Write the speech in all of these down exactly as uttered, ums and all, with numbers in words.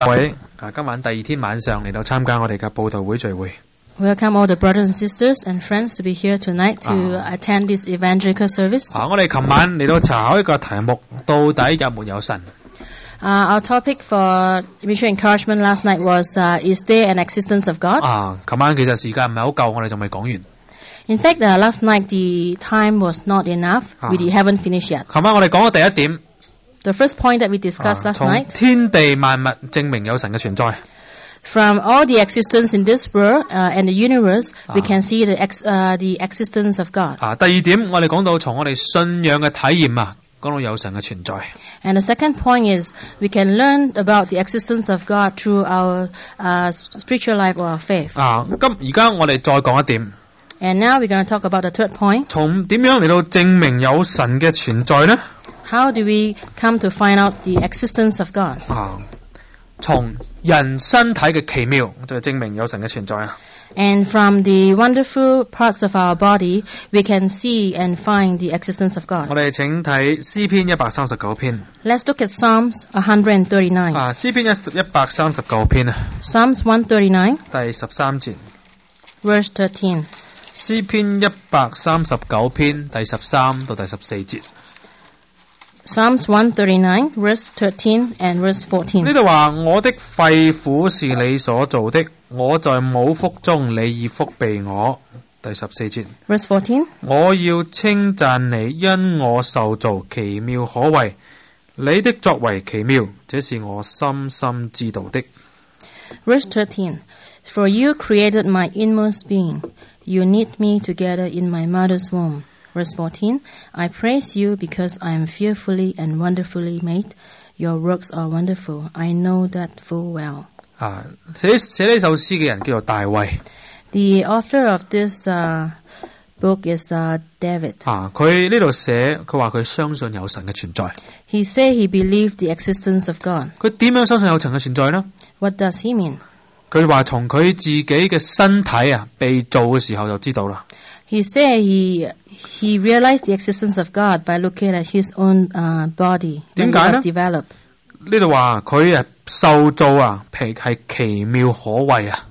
各位啊，今晚第二天晚上嚟到參加我哋嘅佈道會聚會。 Welcome all the brothers and sisters and friends to be here tonight to Ah. attend this evangelical service. 啊，我哋琴晚嚟到查考一個題目，到底有沒有神？ Uh, our topic for mutual encouragement last night was, uh, is there an existence of God? 啊，琴晚其實時間唔係好夠，我哋仲未講完。 In fact, uh, last night the time was not enough. Ah. We haven't finished yet. 琴晚我哋講咗第一點， The first point that we discussed 啊 last 從 night, 天地萬物證明有神嘅存在。 from all the existence in this world uh, and the universe, we Ah. can see the, ex- uh, the existence of God. 啊，第二點我哋講到從我哋信仰嘅體驗啊，講到有神嘅存在。 And the second point is we can learn about the existence of God through our uh, spiritual life or our faith. 啊，咁而家我哋再講一點， And now we're going to talk about the third point. 從點樣嚟到證明有神嘅存在呢？ How do we come to find out the existence of God? 啊，從人身體嘅奇妙就證明有神嘅存在啊！ And from the wonderful parts of our body, we can see and find the existence of 我 God. 哋請睇詩篇一百三十九篇。 Let's look at Psalms one thirty-nine. 啊，詩篇一一百三十九篇啊， Psalms one thirty-nine, 第十三節。 verse thirteen. 詩篇一百三十九篇第十三到第十四節。 Psalms one thirty-nine, verse thirteen and verse 呢 fourteen. 度話：我的肺腑是你所造的，我在母腹中，你已覆庇我。第十四節。 Verse fourteen. 我要稱讚你，因我受造奇妙可畏，你的作為奇妙，這是我深深知道的。 Verse thirteen. For you created my inmost being. You knit me together in my mother's womb. Verse fourteen. I praise you because I am fearfully and wonderfully made. Your works are wonderful. I know that full well. 啊，寫寫呢首詩嘅人叫做大衛。 The author of this uh, book is uh, David. 啊，佢呢度寫，佢話佢相信有神嘅存在。 He said he believed the existence of God. 佢點樣相信有神嘅存在呢？ What does he mean? 佢話從佢自己嘅身體啊被造嘅時候就知道啦。 He said he he realized the existence of God by looking at his own uh, body when it 點解呢？ was developed. 呢度話佢啊受造啊，皮係奇妙可畏啊！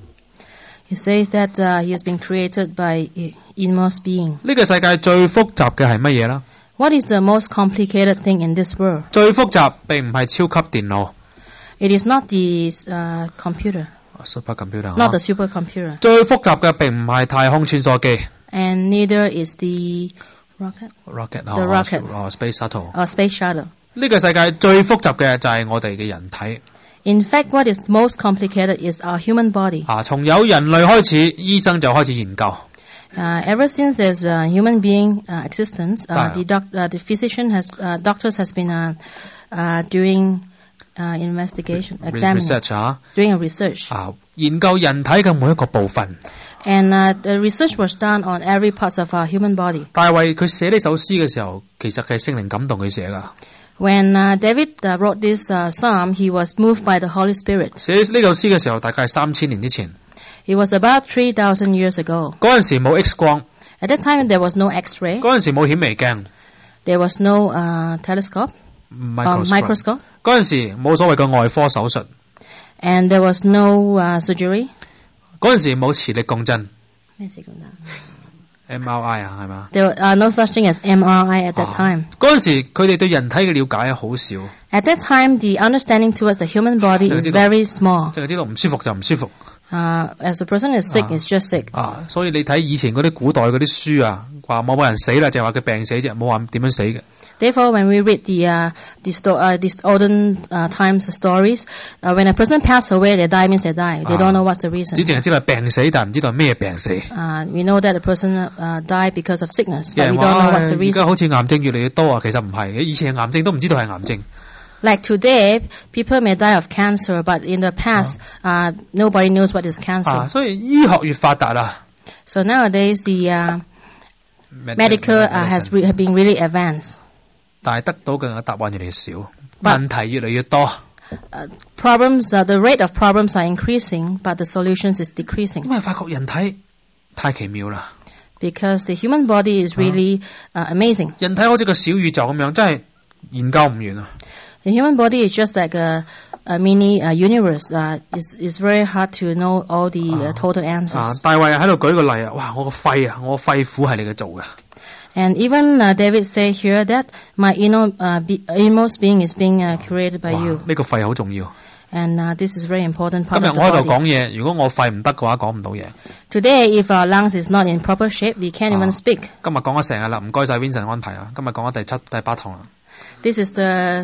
He says that uh, he has been created by i- inmost being. 呢個世界最複雜嘅係乜嘢啦？ What is the most complicated thing in this world? 最複雜並唔係超級電腦 It is not the uh, computer, ，super computer， not the supercomputer, 最複雜嘅並唔係太空穿梭機 and neither is the rocket ，rocket， The rocket 哦，space shuttle。 or space shuttle. 呢個世界最複雜嘅就係我哋嘅人體 In fact, what is most complicated is our human body. 啊！從有人類開始，醫生就開始研究。 Uh, ever since there's a human being uh, existence, uh, Ah. the, doc- uh, the physician has, uh, doctors has been uh, uh, doing uh, investigation, examining, research 啊 doing a research. 啊，研究人體嘅每一個部分。 And uh, the research was done on every part of our human body. 大衛佢寫呢首詩嘅時候，其實係聖靈感動佢寫噶。 When uh, David uh, wrote this uh, psalm, he was moved by the Holy Spirit. 寫呢首詩嘅時候，大概係三千年之前。 It was about three thousand years ago. 嗰陣時冇 X 光， At that time, there was no X-ray. 嗰陣時冇顯微鏡 There was no uh, telescope or microscope. 嗰陣時冇所謂嘅外科手術， And there was no uh, surgery. 嗰陣時冇磁力共振 M R I 啊，係嘛？ There are no such thing as M R I at that time. 嗰陣時佢哋對人體嘅了解好少， At that time, the understanding towards the human body is very small. 即係知道唔舒服就唔舒服 Uh, as a person is sick, Ah. it's just sick. 啊！所以你睇以前嗰啲古代嗰啲書啊，話冇冇人死啦，就係話佢病死啫，冇話點樣死嘅。 Therefore, when we read the uh, the sto- uh, these olden uh, times stories, uh, when a person passes away, they die means they die. They don't know what's the 只 reason. 淨係知道係病死，但係唔知道係咩病死。 Uh, we know that a person uh, died because of sickness, 有 but 人 we don't 話 know what's the 而家 reason. 好似癌症越嚟越多啊，其實唔係，以前係癌症都唔知道係癌症。 Like today, people may die of cancer, but in the past, uh, nobody knows what is 啊， cancer. 所以醫學越發達啦 So nowadays, the uh, medical uh, has re- have been really advanced. 但係得到嘅答案越嚟越少， But- 問題越嚟越多。 Uh, problems, uh, the rate of problems are increasing, but the solutions is decreasing 因為發覺人體太奇妙啦， because the human body is really uh, amazing. 人體好似個小宇宙咁樣，真係研究唔完啊！ The human body is just like a, a mini uh, universe. Uh, it's, it's very hard to know all the uh, total 啊 answers.， 大衛喺度舉個例啊，哇！我個肺啊，我肺腑係你嘅做嘅。 And even uh, David say here that my inner, uh, be, innermost being is being uh, created by 哇 you. 呢個肺好重要。 And uh, this is very important part 今日 of 我喺 the 度講 body. 嘢，如果我肺唔得嘅話，講唔到嘢。 Today, if our lungs is not in proper shape, we can't 啊 even speak. 今日講咗成日啦，唔該晒 Vincent 安排啊。今日講咗第七、第八堂啦。 This is the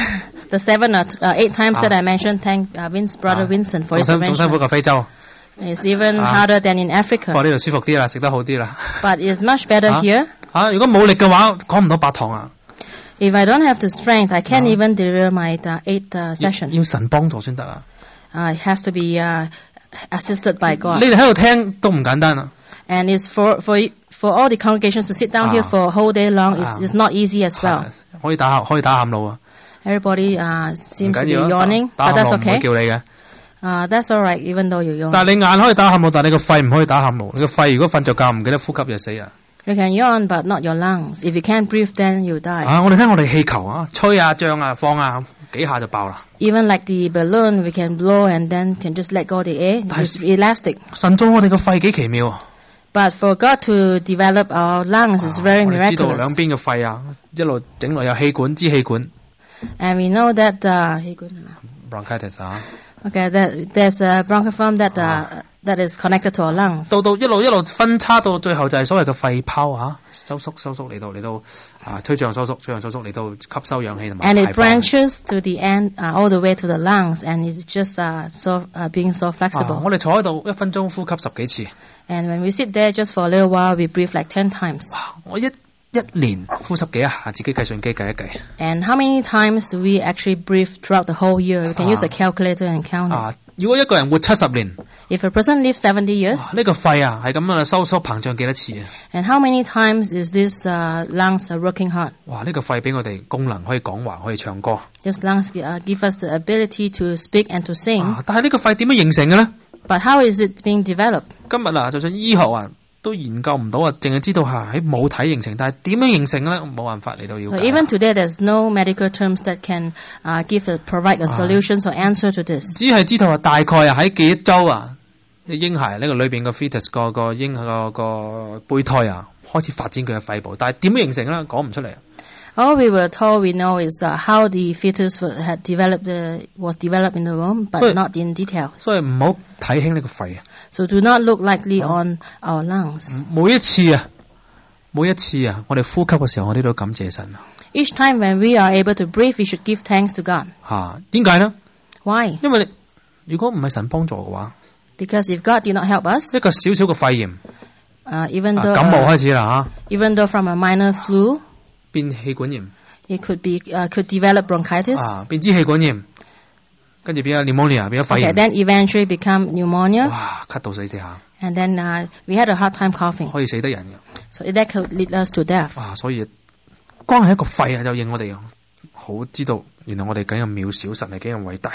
the seven or uh, eight times that Ah. I mentioned. Thank uh, Vince, brother 啊 Vincent 仲 for his 辛仲辛苦 intervention. 過非洲， It's even Ah. harder than in 不過 Africa, 呢度舒服啲啦，食得好啲啦。 but it's much better Ah. here. 啊，如果冇力嘅話，講唔到八堂啊。 If I don't have the strength, I can't Ah. even deliver my uh, eighth uh, 要 session. 要神幫助先得啊！ Uh, it has to be uh, assisted by 你 God. 哋喺度聽都唔簡單啊！ And it's for for for all the congregations to sit down here Ah. for a whole day long is Ah. is not easy as well. 係可以打可以打喊路啊！ Everybody uh, 唔 seems to 緊 be 要啊 yawning, 打 but 打 that's 喊路唔會 okay. 叫你嘅。 Uh, that's all right, even though you yawn. 但係你眼可以打喊路，但係你個肺唔可以打喊路。你個肺如果瞓着覺唔記得呼吸就死啊！ You can yawn, but not your lungs. If you can't breathe, then you die. 啊！我哋聽我哋氣球啊，吹啊、脹啊、放啊，幾下就爆啦。 Even like the balloon, we can blow and then can just let go the air. It's elastic. 神造我哋個肺幾奇妙啊！ But for God to develop our lungs is very 我哋知道兩 miraculous. 邊嘅肺啊，一路整落有氣管、支氣管 And we know that uh, bronchitis 啊， okay, that there's a bronchiform that uh, that is connected to our lungs. 到到一路一路分叉到最後就係所謂嘅肺泡啊，收縮收縮嚟到嚟到啊推脹收縮推脹收縮嚟到吸收氧氣同埋 And 排 it 放。 branches to the end, uh, all the way to the lungs, and it's just uh, so uh, being so 啊 flexible. 我哋坐喺度一分鐘呼吸十幾次， And when we sit there just for a little while, we breathe like ten times. 哇！我一一年呼吸幾下，自己計算機計一計 And how many times do we actually breathe throughout the whole year? We can use a calculator and count it. 啊！如果一個人活七十年， If a person lives seventy years, 哇呢個肺啊係咁樣收縮膨脹幾多次啊？ and how many times is this uh, lungs are working hard? 哇！呢個肺俾我哋功能可以講話，可以唱歌 This lungs uh, give us the ability to speak and to sing. 啊！但係呢個肺點樣形成嘅咧？ But how is it being developed? 今日啊，就算醫學啊都研究唔到啊，淨係知道嚇喺母體形成，但係點樣形成咧？冇辦法嚟到了 So 解。 even today, there's no medical terms that can uh, give a, provide a solution or answer to this. 只係知道話大概啊喺幾周啊，嬰孩呢個裏邊個 fetus 個個嬰個個胚胎啊開始發展佢嘅肺部，但係點樣形成咧？講唔出嚟。 All we were told we know is uh, how the fetus wa- had developed uh, was developed in the womb, but So- not in details. 所以唔好睇輕呢個肺啊！ So do not look lightly on our lungs. 每一次啊，每一次啊，我哋呼吸嘅時候，我哋都感謝神啊！ Each time when we are able to breathe, we should give thanks to God. 嚇點解呢？ Why? 因為你如果唔係神幫助嘅話， Because if God did not help us, 一個小小嘅肺炎， uh, even 啊 though 感冒 uh, 開始啦 even though from a minor flu, 嚇，變氣管炎 it could be uh, could develop bronchitis. 啊，變支氣管炎，跟住變咗 pneumonia，變咗肺 Okay, 炎， then eventually become pneumonia, 哇，咳到死死下， and then uh, we had a hard time coughing. 可以死得人嘅。 So that could lead us to death. 哇！所以光係一個肺啊，就令我哋好知道，原來我哋幾咁渺小，神係幾咁偉大。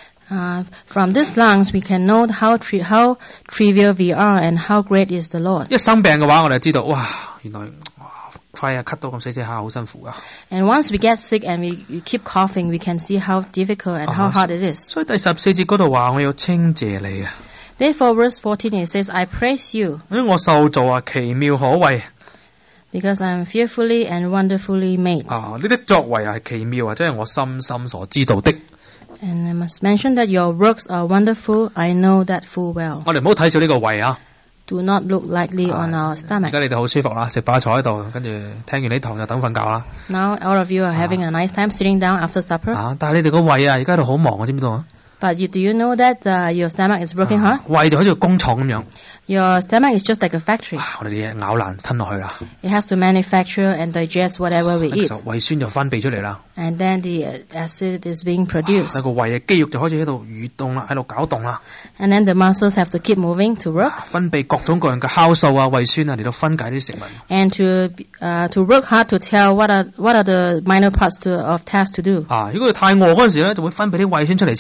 Uh, from these lungs, we can know how tri- how trivial we are and how great is the Lord. 一生病嘅話，我哋就知道，哇！原來哇肺啊咳到咁死死下，好辛苦噶。 And once we get sick and we, we keep coughing, we can see how difficult and how Ah, hard it is. 所以第十四節嗰度話，我要稱謝你啊！ Therefore, verse fourteen it says, "I praise you 因為我受造啊，奇妙可畏 because I am fearfully and wonderfully made." 啊！呢啲作為啊係奇妙啊，即係我深深所知道的。 And I must mention that your works are wonderful. I know that full well. 我哋唔好睇少呢個胃啊！ Do not look lightly on our 而 stomach. 家你哋好舒服啦，食飽坐喺度，跟住聽完呢堂就等瞓覺啦。 Now all of you are having a nice time sitting down after supper. 啊！但係你哋個胃啊，而家喺度好忙啊，知唔知道啊？ But you, do you know that uh, your stomach is working hard? 胃就好似個工廠咁樣， Your stomach is just like a factory. 啊我哋啲嘢咬爛吞落去啦， It has to manufacture and digest whatever we 跟住 eat. 就胃酸就分泌出嚟啦。 And then the uh, acid is being 喺 produced. 個胃嘅肌肉就開始喺度蠕動啦，喺度攪動啦， And then the muscles have to keep moving to work 分泌各種各樣嘅酵素啊、胃酸啊嚟到分解啲食物。 and to uh, to work hard to tell what are what are the minor parts to, of tasks to do. 啊，如果佢太餓嗰陣時咧，就會分泌啲胃酸出嚟刺激你，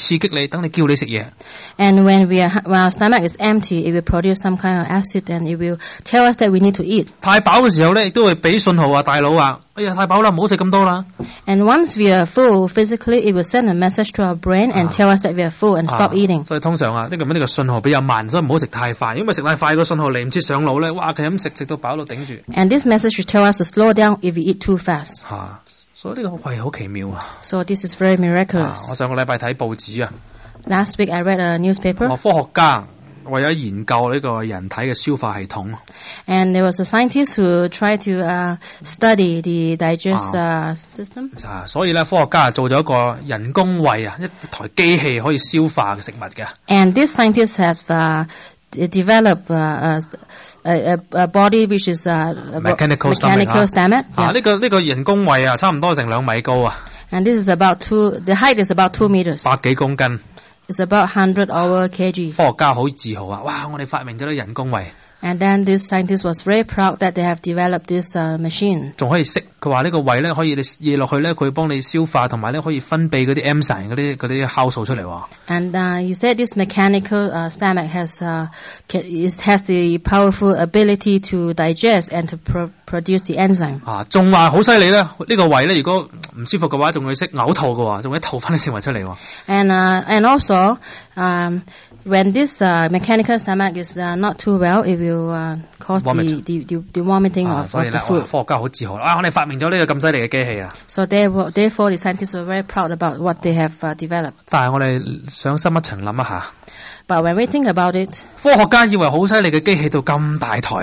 你，等你叫你食嘢。 And when we are, when our stomach is empty, it will produce some kind of acid and it will tell us that we need to eat. 太飽嘅時候咧，亦都會俾信號啊，大佬啊，哎呀太飽啦，唔好食咁多啦。 And once we are full physically, it will send a message to our brain and tell us that we are full and stop eating. 所以通常啊，呢個呢個信號比較慢，所以唔好食太快，因為食太快個信號嚟唔切上腦咧，哇佢咁食食到飽到頂住。 And this message will tell us to slow down if we eat too fast. 嚇，所以呢個胃好奇妙啊。 So this is very 啊 miraculous. 我上個禮拜睇報紙啊， Last week I read a newspaper 科學家為咗研究呢個人體嘅消化系統， and there was a scientist who tried to uh, study the digest uh, system. 啊，所以咧科學家做咗一個人工胃啊，一台機器可以消化嘅食物嘅。 And these scientists have uh, d- developed uh, a, a, a body which is uh, a bo- Mechanical mechanical stomach, stomach. 啊， Yeah. 呢個呢個人工胃啊，差唔多成兩米高啊， And this is about two, the height is about two meters. 百幾公斤。 It's about one hundred over kg. 科學家好自豪啊！哇，我哋發明咗啲人工胃， And then this scientist was very proud that they have developed this uh, machine. 仲可以識。佢話呢個胃咧可以你嘢落去咧，佢會幫你消化，同埋咧可以分泌嗰啲 enzyme 嗰啲嗰啲酵素出嚟喎。 And uh, he said this mechanical uh, stomach has uh, ca- is, has the powerful ability to digest and to pro- produce the enzyme. 啊，仲話好犀利咧！呢個胃咧，如果唔舒服嘅話，仲會識嘔吐嘅喎，仲會吐翻啲食物出嚟喎。 And uh, and also, um, when this uh, mechanical stomach is uh, not too well, it will uh, cause the, Vomit. the, the, the vomiting 啊， of, 所以 of 咧， the 哇 food. 科學家好自豪啊！我哋發明咗呢個咁犀利嘅機器啊！ So they were, therefore, the scientists were very proud about what they have uh, developed. 但係我哋想深一層諗一下， But when we think about it, 科學家以為好犀利嘅機器到咁大台，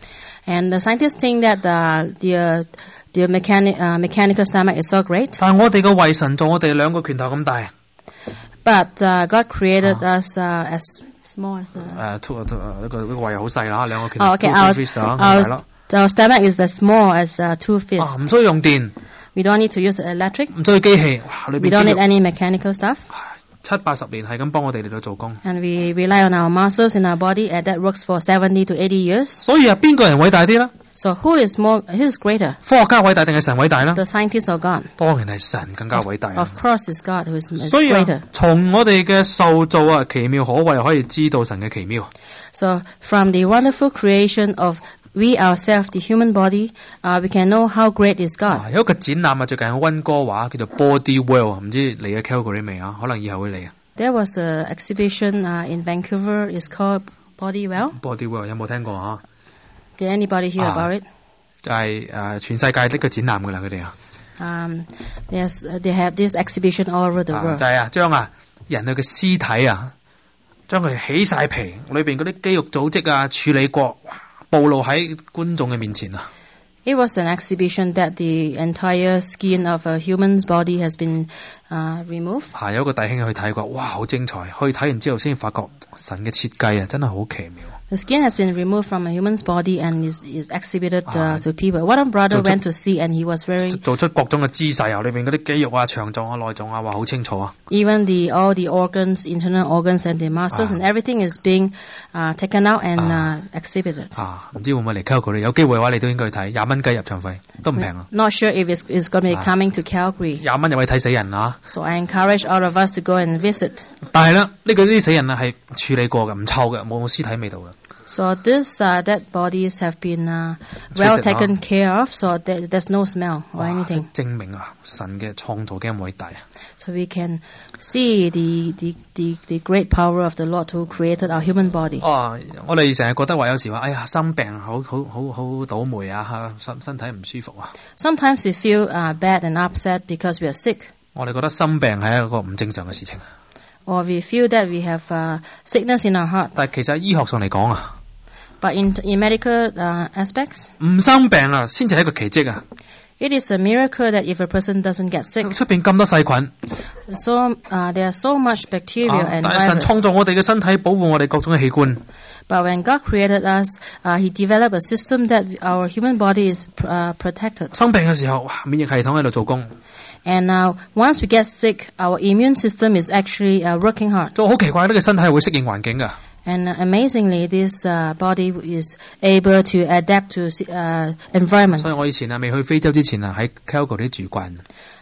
and the scientists think that uh, the uh, the mechanic uh, mechanical stomach is so great, 但係我哋個胃神做我哋兩個拳頭咁大。 but uh, God created us uh, as small as the. 誒，吐吐呢個呢個胃好細啦，兩個拳頭 Oh, okay, two our, fist 啊，咁大 our, 咯。 our stomach is as small as uh, two 啊， fists. 唔需要用電， We don't need to use electric. 唔需要機器，哇！裏 We 邊 don't 肌 need 肉 any mechanical stuff. 七八十年係咁幫我哋嚟到做工。 And we rely on our muscles in our body, and that works for seventy to eighty years. 所以啊，邊個人偉大啲咧？ So who is more, who is greater? 科學家偉大定係神偉大咧？ The scientist or God? 當然係神更加偉大啊！ Of course, it's God who is, is 所以啊 greater. 從我哋嘅受造啊，奇妙可畏，可以知道神嘅奇妙。 So from the wonderful creation of we ourselves, the human body, uh, we can know how great is 啊 God. 有一個展覽啊，最近喺溫哥華叫做 Body World，唔知嚟嘅 Calgary 未啊？可能以後會嚟啊。 There was an exhibition uh, in Vancouver. It's called Body Well. Body World 有冇聽過啊？ Did anybody hear Ah. about it? 就係誒全世界呢個展覽㗎啦，佢哋啊。 Um, there's, uh, they have this exhibition all over the 啊 world. 就係啊，將啊人類嘅屍體啊，將佢起晒皮，裏邊嗰啲肌肉組織啊處理過，哇暴露喺觀眾嘅面前啊！ It was an exhibition that the entire skin of a human's body has been uh, removed. 係有一個弟兄去睇過，哇好精彩！去睇完之後先發覺神嘅設計啊，真係好奇妙。 The skin has been removed from a human's body and is, is exhibited uh, Ah. to people. One brother So- so- went to see and he was very, 做出各種嘅姿勢啊，裏邊嗰啲肌肉啊、腸臟啊、內臟啊，哇好清楚啊！ even the all the organs, internal organs and the muscles Ah. and everything is being uh, taken out and Ah. uh, exhibited. 啊，唔知會唔會嚟 Calgary？有機會嘅話，你都應該去睇，廿蚊雞入場費都唔平啊！ Not sure if it's, it's going to be Ah. coming to Calgary. 廿蚊入去睇死人啊！ So I encourage all of us to go and visit. 但係咧，呢個啲死人啊係處理過嘅，唔臭嘅，冇屍體味道嘅。 So this uh, dead bodies have been uh, well Treated, taken huh? care of, so there, there's no smell or 哇 anything. 證明啊，神嘅創造幾咁偉大啊！ So we can see the, the, the, the great power of the Lord who created our human body. 哦，我哋成日覺得話有時話，哎呀，生病好好好好倒霉啊，身身體唔舒服啊。 Sometimes we feel uh, bad and upset because we are sick, 我哋覺得生病係一個唔正常嘅事情， or we feel that we have uh, sickness in our heart. 但係其實喺醫學上嚟講啊， But in, in medical uh, aspects, 唔生病啊，先至係一個奇蹟啊！ it is a miracle that if a person doesn't get sick. 出邊咁多細菌， So uh, there are so much bacteria 啊 and 但係神創 virus. 造我哋嘅身體，保護我哋各種嘅器官。 But when God created us, uh, He developed a system that our human body is uh, protected. 生病嘅時候，哇，免疫系統喺度做工， And now, once we get sick, our immune system is actually uh, working hard. 都好奇怪，呢個身體係會適應環境噶。 And uh, amazingly, this uh, body is able to adapt to uh, environment. 所以我以前啊未去非洲之前啊喺 Calgary 住慣，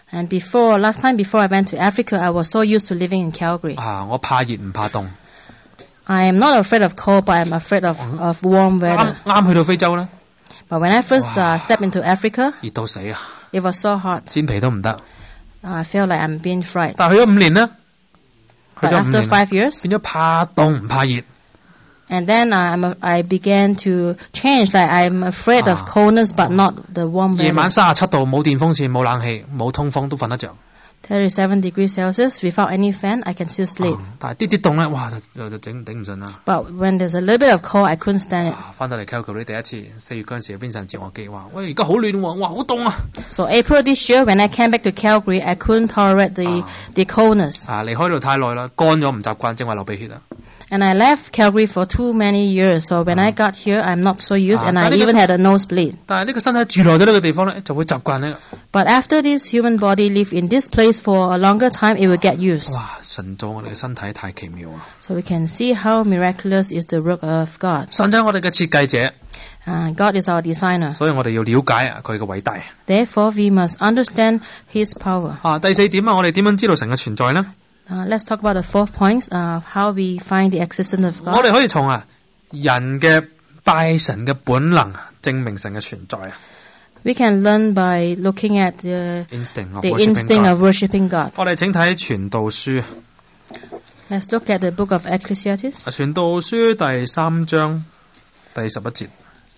And before, last time before I went to Africa, I was so used to living in Calgary. 啊，我怕熱唔怕凍。 I am not afraid of cold, but I'm afraid of, of warm 啱 weather. 啱去到非洲咧， But when I first uh, stepped into Africa, 熱到死啊， it was so hot. 煎皮都唔得。 I felt like I'm being fried. 但係去咗五年咧，去 But 咗五 after 年， five years, 變咗怕凍唔怕熱。 and then uh, I'm, a- I began to change. Like I'm afraid of Ah. coldness, but not the warm 夜 weather. 晚三十七度，冇電風扇，冇冷氣，冇通風都瞓得着。 thirty-seven degrees Celsius without any fan, I can still sleep. 啊但係啲啲凍咧，哇就就整頂唔順啦。 But when there's a little bit of cold, I couldn't stand it. 啊翻到嚟 Calgary 第一次四月嗰陣時，Vincent接我機話：喂，而家好暖喎，哇好凍啊！ So April this year, when I came back to Calgary, I couldn't tolerate the, Ah. the coldness. 啊離開度太耐啦，乾咗唔習慣，正話流鼻血啊！ And I left Calgary for too many years. So when I got here, I'm not so used, Ah. and I But because- even had a nosebleed. 但係呢個身體住耐咗呢個地方咧，就會習慣呢。 But after this human body live in this place for a longer time, it will get used. 哇！神造我哋嘅身體太奇妙啊！ So we can see how miraculous is the work of God. 神就係我哋嘅設計者， Uh, God is our designer. 所以我哋要了解啊佢嘅偉大。 Therefore, we must understand His power. 啊，第四點啊，我哋點樣知道神嘅存在呢？ Uh, let's talk about the fourth point, uh, how we find the existence of 我 God. 哋可以從啊人嘅拜神嘅本能證明神嘅存在啊。 We can learn by looking at the, instinct of the worshiping instinct God of worshiping God. 我哋請睇傳道書， Let's look at the book of Ecclesiastes. 傳道書第三章第十一節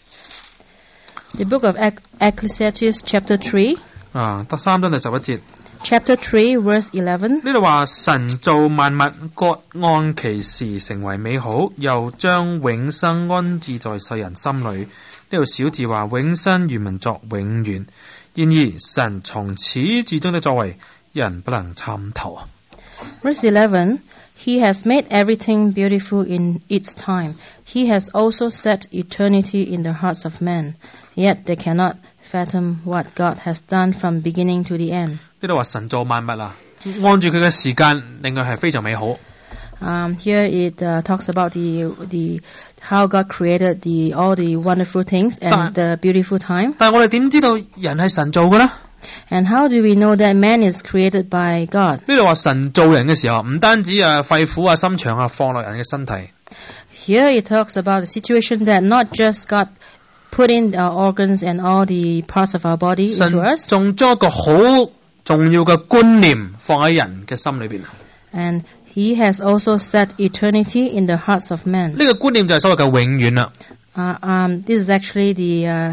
The book of Ec- Ecclesiastes chapter three. 啊，得三章第十一節 Chapter three, verse eleven. 呢度話神造萬物，各按其時成為美好，又將永生安置在世人心裏。呢度小字話永生原文作永遠，然而神從始至終的作為，人不能參透啊。 Verse eleven. He has made everything beautiful in its time. He has also set eternity in the hearts of men. Yet they cannot fathom what God has done from beginning to the end. 呢度話神造萬物啊，按住佢嘅時間，令佢係非常美好。 Um, here it uh, talks about the the how God created the all the wonderful things and But- the beautiful time. 但係我哋點知道人係神造嘅呢？ And how do we know that man is created by God? 呢度話神造人嘅時候，唔單止啊肺腑啊心腸啊放落人嘅身體， Here it talks about the situation that not just God put in our organs and all the parts of our body 神 into us, 仲將一個好重要嘅觀念放喺人嘅心裏邊。呢 and He has also set eternity in the hearts of men. 個觀念就係所謂嘅永遠啦。 Uh, um, this is actually the uh,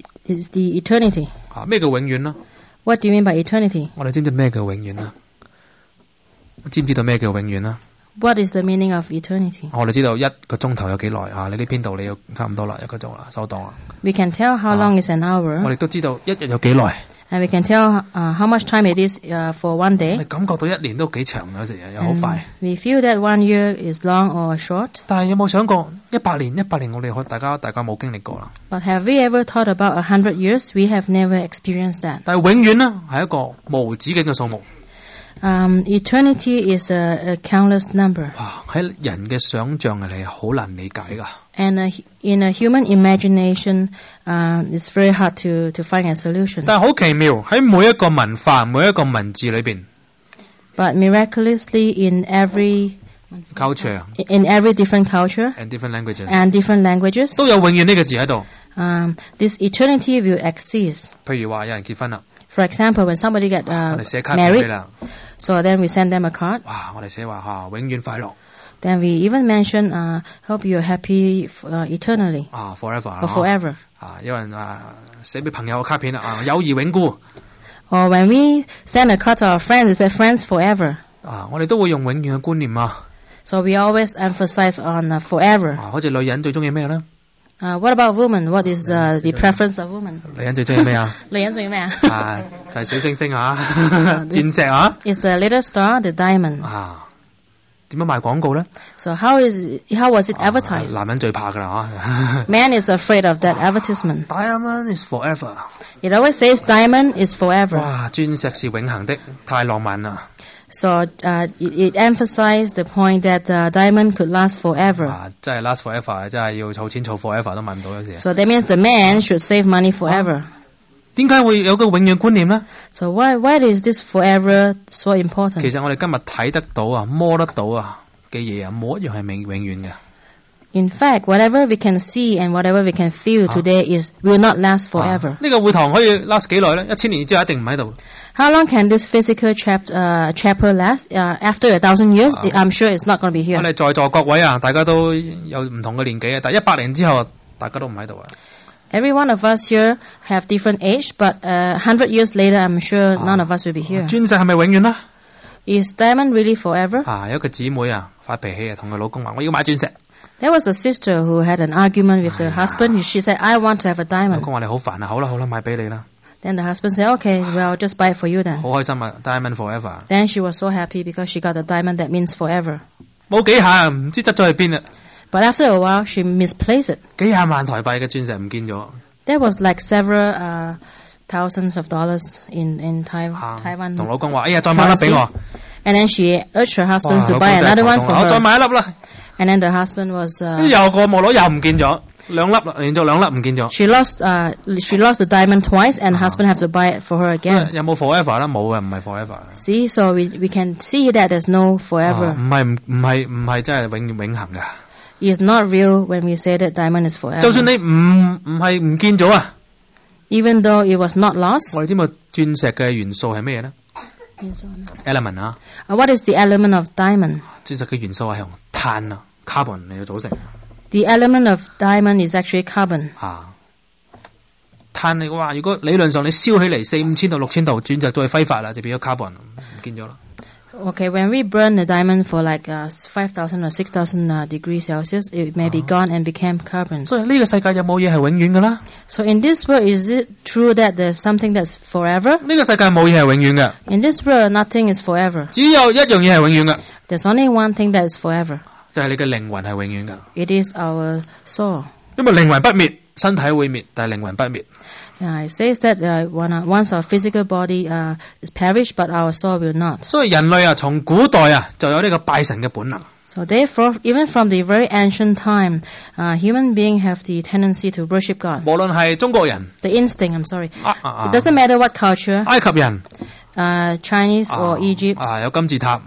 is the eternity. 啊，咩叫永遠啦？ What do you mean by eternity? 我哋知唔知咩叫永遠啦？知唔知道咩叫永遠啦？ What is the meaning of eternity? 我哋知道一個鐘頭有幾耐啊？你呢邊度你要差唔多啦，一個鐘啦，收檔啦。 We can tell how Ah. long is an 我 hour, 哋都知道一日有幾耐， and we can tell uh, how much time it is uh, for one 我 day. 哋感覺到一年都幾長，有時又好 And 快。 we feel that one year is long or short. 但係有冇想過一百年？一百年我哋可大家大家冇經歷過啦。 But have we ever thought about a hundred years? We have never experienced that. 但係永遠呢，係一個無止境嘅數目。 Um, eternity is a, a countless number, 哇！喺人嘅想像嚟係好難理解㗎。 and uh, in a human imagination, uh, it's very hard to, to find a solution. 但係好奇妙，喺每一個文化、每一個文字裏邊 But miraculously, in every ，culture in every different culture and different languages and different languages, 都有永遠呢個字喺度。 um, this eternity will exist. 譬如話有人結婚啦， For example, when somebody get 我 uh, 哋寫卡片俾 married, 啦， so then we send them a card. 哇！我哋寫話嚇永遠快樂 Then we even mention, uh, hope you're happy f- uh, eternally 啊 forever or forever. 啊！有人啊寫俾朋友嘅卡片啦啊友誼永固 Or when we send a card to our friends, it says friends forever. 啊！我哋都會用永遠嘅觀念啊 So we always emphasize on uh, forever. 啊！好似女人最中意咩咧？ Uh, what about women? What is uh, the preference of women? 女人最中意咩啊？ 女人最中意咩啊？ 啊，就係小星星啊，鑽石啊 It's the little star, the diamond. 啊！點樣賣廣告咧？ So how is how was it 啊 advertised? 男人最怕噶啦嚇 Man is afraid of that advertisement. ！Diamond is forever。 It always says diamond is forever. 哇！鑽石是永恆的，太浪漫啦！ So uh, it, it emphasized the point that uh, diamond could last forever. 啊，真係 last forever，真係要儲錢儲 forever 都買唔到有時。 So that means the man should save money forever. 點解會有個永遠觀念呢？ So why why is this forever so 其 important? 實我哋今日睇得到啊、摸得到啊嘅嘢啊，冇一樣係永永遠嘅。 In fact, whatever we can see and whatever we can feel today is will not last forever. 呢個會堂可以 last 幾耐咧？一千年之後一定唔喺度。 How long can this physical chap, uh, chapel last? Uh, after a thousand years, I'm sure it's not going to be 我 here. 哋在座各位啊，大家都有唔同嘅年紀啊，但係一百年之後，大家都唔喺度啊。 Every one of us here have different age, but a hundred years later, I'm sure none of us will be here. 鑽石係咪永遠啦？ Is diamond really forever? 啊，有一個姊妹啊，發脾氣啊，同佢老公話：我要買鑽石。 There was a sister who had an argument with her husband. She said, I want to have a 老 diamond. 公話：你好煩啊，好啦好啦，買俾你啦。 Then the husband said, okay, well, just buy it for you then. 好開心啊 ，Diamond Forever。 Then she was so happy because she got a diamond that means forever. 冇幾下唔知執咗去邊啊， But after a while, she misplaced it. 幾廿萬台幣嘅鑽石唔見咗。 There was like several uh, thousands of dollars in, in Tai- 啊 Taiwan. 同老公話：哎呀，再買粒俾我。 And then she urged her 哇 husband to 老公 buy 真係 another 頭 one 痛 for 啦我再 her. 買一粒啦。 And then the husband was, uh, 又過冇攞又唔見咗，兩粒啦，連續兩粒唔見咗。 she lost, uh, she lost the diamond twice and husband have to buy it for her again. 有冇 Forever 啦？冇嘅，唔係 Forever。 See, so we, we can see that there's no 啊 forever. 唔係唔唔係唔係真係永永恆嘅。 It's not real when we say that diamond is forever. 就算你唔唔係唔見咗啊， Even though it was not lost. 我哋知唔知鑽石嘅元素係咩咧 ？element 啊， Uh, what is the element of diamond? 鑽石嘅元素係用碳啊 carbon 嚟到組成 The element of diamond is actually carbon. 啊。碳嚟嘅話，如果理論上你燒起嚟四五千到六千度，鑽石都係揮發啦，就變咗 carbon 唔見咗啦。 Okay, when we burn the diamond for like uh, five thousand or six thousand uh, degrees Celsius, it may be gone and became carbon. 所以呢個世界有冇嘢係永遠嘅啦？ So in this world, is it true that there's something that's forever? 呢個世界冇嘢係永遠嘅， In this world, nothing is forever. 只有一樣嘢係永遠嘅， There's only one thing that is forever. 就係你嘅靈魂係永遠嘅。 It is our soul. 因為靈魂不滅，身體會滅，但係靈魂不滅。 Uh, it says that uh, when, uh, once our physical body uh, is perished, but our soul will not. 所以人類啊，從古代啊就有呢個拜神嘅本能。 So therefore, even from the very ancient time, uh, human beings have the tendency to worship God. 無論係中國人、 The instinct, I'm sorry. 啊啊 It doesn't matter what culture, 埃及人、 uh, Chinese or Egypt, 啊有金字塔、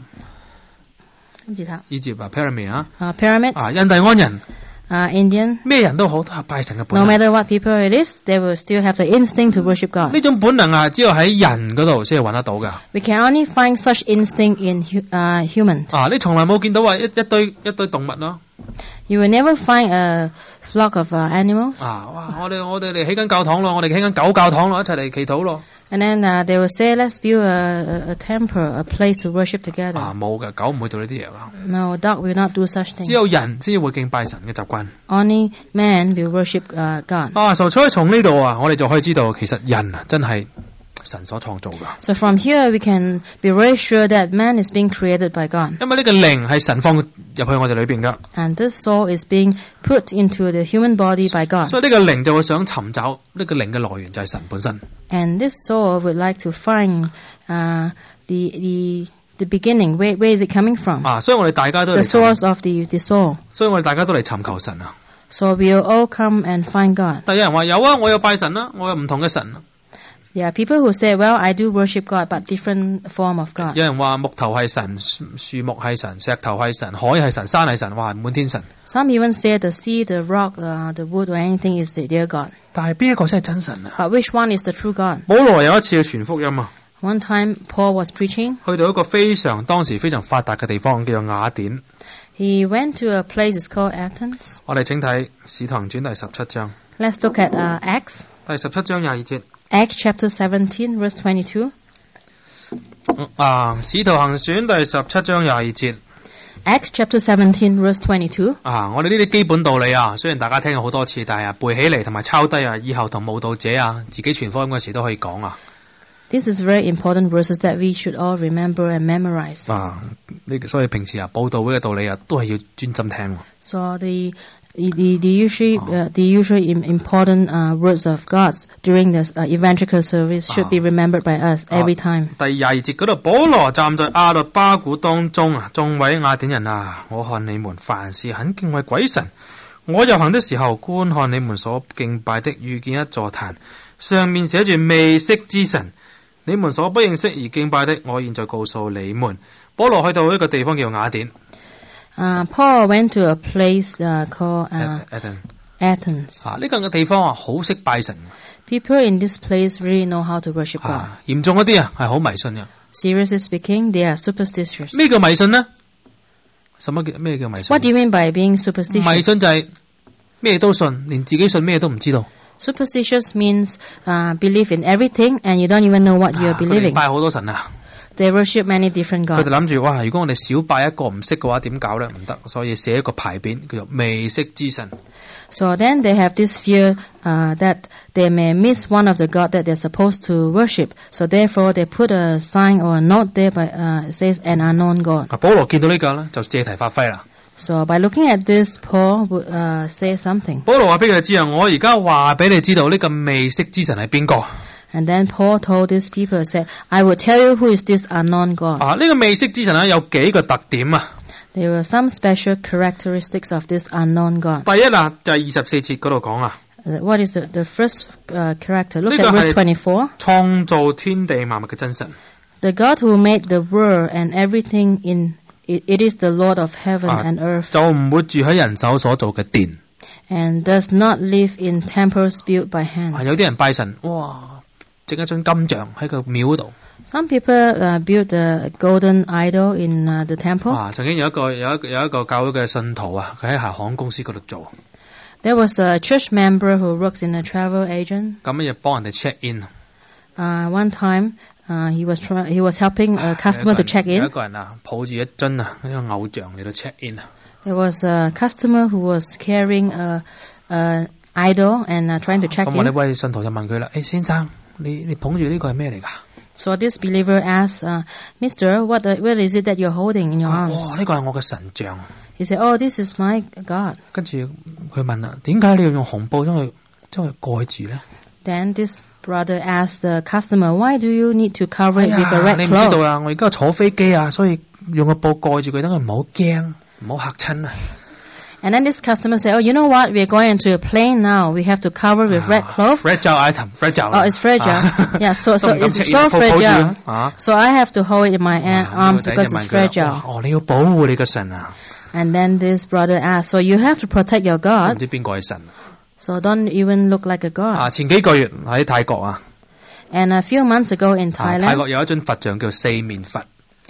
uh, 伊接啊 pyramid 啊， pyramids, 啊印第安人， uh, Indian. 咩人都好，都係拜神嘅本 No 能。 matter what people it is, they will still have the instinct to worship God. 呢種本能啊，只有喺人嗰度先係揾得到㗎。 We can only find such instinct in hu- uh, humans. 啊，你從來冇見到話一一堆一堆動物咯。 You will never find a flock of uh, animals. 啊，哇！我哋我哋嚟起緊教堂咯，我哋起緊狗教堂咯，一齊嚟祈禱咯。 And then uh, they will say, let's build a, a, a temple, a place to worship together. 啊，冇嘅，狗唔會做呢啲嘢㗎。 No, dog will not do such 只 things. 有人先至會敬拜神嘅習慣。 Only man will worship uh, God. 啊，所以從呢度啊，我哋就可以知道，其實人啊真係神所創造㗎。 So from here we can be very sure that man is being created by God. 因為呢個靈係神放入去我哋裏邊㗎， And this soul is being put into the human body by God. 所以呢個靈就會想尋找呢個靈嘅來源就係神本身。 And this soul would like to find uh, the, the, the beginning. Where, where is it coming from? 啊，所以我哋大家都 The 嚟尋， source of the, the soul. 所以我哋大家都嚟尋求神啊。 So we'll all come and find God. 但有人話有啊，我有拜神啦，我有唔同嘅神啊。 There are people who say, well, I do worship God, but different form of God. 有人話木頭係神，樹樹木係神，石頭係神，海係神，山係神，哇，滿天神。 Some even say the sea, the rock, uh, the wood, or anything is the, their God. 但係邊一個先係真神啊？ But which one is the true God? 保羅有一次去傳福音啊， One time Paul was preaching. 去到一個非常當時非常發達嘅地方，叫做雅典。 He went to a place it's called Athens. 我哋請睇《使徒行傳》第十七章， Let's look at uh, Acts. 第十七章廿二節。 Acts chapter seventeen, verse twenty-two. 啊，《使徒行傳》第十七章廿二節。 Acts chapter seventeen, verse twenty-two. 啊，我哋呢啲基本道理啊，雖然大家聽過好多次，但係啊背起嚟同埋抄低啊，以後同慕道者啊，自己傳福音嗰時都可以講啊。 This is very important verses that we should all remember and memorize. 啊，呢所以平時啊，佈道會嘅道理啊，都係要專心聽。 So the the the usually uh, the usually im- important uh, words of God during this uh, evangelical service should be remembered by us every time. 第廿二節嗰度，保羅站在亞律巴古當中啊，眾位雅典人啊，我看你們凡事很敬畏鬼神， 我遊行的時候，觀看你們所敬拜的，遇見一座壇，上面寫住未識之神。你們所不認識而敬拜的，我現在告訴你們。保羅去到一個地方叫雅典。 Uh, Paul went to a place uh, called uh, Athens。 Athens. 啊，呢個嘅地方啊，好識拜神。 People in this place really know how to worship God. 啊，嚴重一啲啊，係好迷信嘅。 Seriously speaking, they are superstitious. 咩叫迷信呢？什麼叫咩叫迷信 What do you mean by being superstitious? 迷信就係咩都信，連自己信咩都唔知道。 Superstitious means uh, believe in everything and you don't even know what you are 啊，佢哋 believing. 拜好多神啊。 They worship many different 佢哋 gods. 諗住哇，如果我哋少拜一個唔識嘅話，點搞咧？唔得，所以寫一個牌匾叫做未識之神。 So then they have this fear uh, that they may miss one of the god that they're supposed to worship. So therefore they put a sign or a note there by uh, it says an unknown god. 啊，保羅見到呢個咧，就借題發揮啦。 So by looking at this, Paul would uh, say something. 保羅話俾佢哋知啊，我而家話俾你知道呢個未識之神係邊個。 And then Paul told these people, said, I will tell you who is this unknown god. 啊，呢個未識之神咧有幾個特點啊。 There were some special characteristics of this unknown god. 第一啊，就係二十四節嗰度講啊， Uh, what is the, the first uh, character? Look 呢個 at verse 係 twenty-four. 創造天地萬物嘅真神。 The God who made the world and everything in it, it is the Lord of heaven 啊 and earth, 就唔會住喺人手所做嘅殿。 and does not live in temples built by 啊， hands. 有啲人拜神，哇，整一尊金像喺個廟度。 Some people uh, built a golden idol in uh, the temple. 啊，曾經有一個有一個有一個教會嘅信徒啊，佢喺航空公司嗰度做， There was a church member who works in a travel agent. 咁樣就幫人哋 check in。 Uh, one time, uh, he was try- he was helping a customer to check 有一 in. 個人啊，抱住一樽啊，一個偶像嚟到 check in 啊。 There was a customer who was carrying a, a idol and uh, trying to check 咁我呢 in. 位信徒就問佢啦：，誒、先生，你你捧住呢個係咩嚟㗎？ So this believer asked, uh, Mister, what, uh, what is it that you're holding in your 哇！ arms? 呢個係我嘅神像。 He said, oh, this is my God. 跟住佢問啦：，點解你要用紅布將佢將佢蓋住咧？ Then this brother asked the customer, why do you need to cover 哎 it with a 呀， red 你唔知道 cloth? 啊！我而家坐飛機啊，所以用個布蓋住佢，等佢唔好驚，唔好嚇親啊！ And then this customer said, oh, you know what? We're going into a plane now. We have to cover with red cloth. fragile item，fragile。 Oh, it's fragile. Yeah, so, so 都唔敢 it's check in， so 抱抱住 fragile. 啊！ So I have to hold it in my a- 哇 arms 咁 because 就 it's 第一日問佢啦 fragile. 哇哦，你要保護你嘅神啊！ And then this brother asked, so you have to protect your 都唔 God. 知邊個係神 So don't even look like a 啊！ God. 前幾個月喺泰國啊， And a few months ago in 啊泰 Thailand, 國有一尊佛像叫四面佛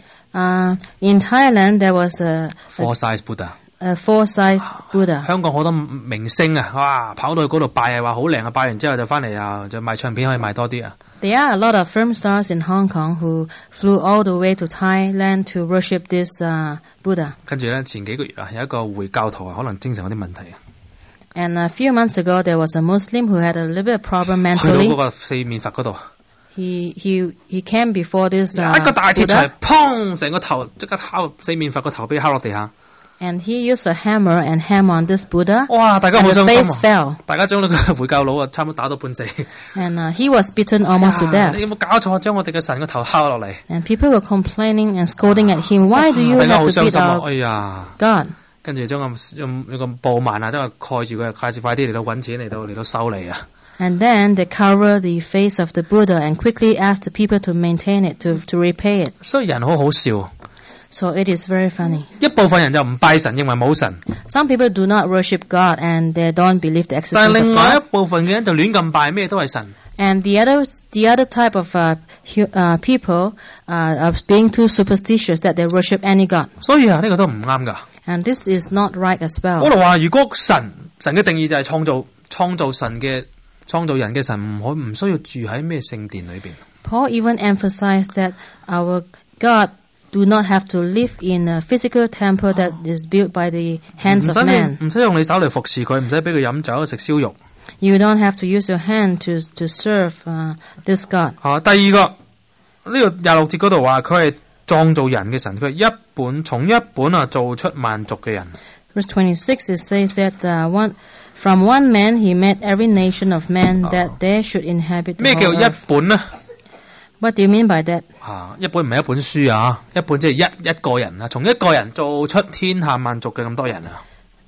uh, in Thailand there was a, ，four size Buddha。 a four-size Buddha. 香港好多明星啊，哇，跑到去嗰度拜啊，話好靚啊，拜完之後就翻嚟啊，就賣唱片可以賣多啲啊。 There are a lot of film stars in Hong Kong who flew all the way to Thailand to worship this uh, Buddha. 跟住咧，前幾個月啊，有一個回教徒啊，可能精神有啲問題啊， And a few months ago, there was a Muslim who had a little bit of problem 去到嗰 mentally. 個四面佛嗰度， He he he came before this 一 uh, 個大鐵錘 Buddha, 砰，成個頭即刻敲四面佛個頭，俾佢敲落地下。 and he used a hammer and hammer on this Buddha, 哇！大家 and 好 the 傷 face 心啊！ fell. 大家將呢個回教佬啊，差唔多打到半死。 And uh, he was beaten almost to 啊 death. 你有冇搞錯？將我哋嘅神個頭敲落嚟。 And people were complaining and scolding at him. Why do you 大家好 have to 傷 beat 心啊！ our 哎呀！ God? 跟住將個用用個布幔啊，將佢蓋住佢，介住快啲嚟到揾錢嚟到嚟到收你啊！ And then they covered the face of the Buddha and quickly asked the people to maintain it, to, to repay it. 所以人好好笑， So it is very funny. 一部分人就唔拜神，認為冇神， Some people do not worship God and they don't believe the 但係 existence of 另外一 God. 部分嘅人就亂咁拜，咩都係神。 And the other, the other type of uh, hu- uh, people uh, are being too superstitious that they worship any God. 所以啊，呢個都唔啱噶。 And this is not right as 我 well. 哋話，如果神神嘅定義就係創造創造神嘅創造人嘅神，唔可唔需要住喺咩聖殿裏邊。 Paul even emphasized that our God do not have to live in a physical temple that is built by the 唔 hands of 使 man. 你唔使用你手嚟服侍佢，唔使俾佢飲酒食燒肉。 You don't have to use your hand to to serve uh, this God. 啊，第二個呢、個廿六節嗰度話佢係創造人嘅神，佢係一本從一本啊做出萬族嘅人。 Verse twenty-six, it says that uh, one, from one man he made every nation of men that they should inhabit the 咩叫 whole 一 earth. 本呢？ What do you mean by that? 啊，一本唔係一本書啊，一本即係一一個人啊，從一個人做出天下萬族嘅咁多人啊。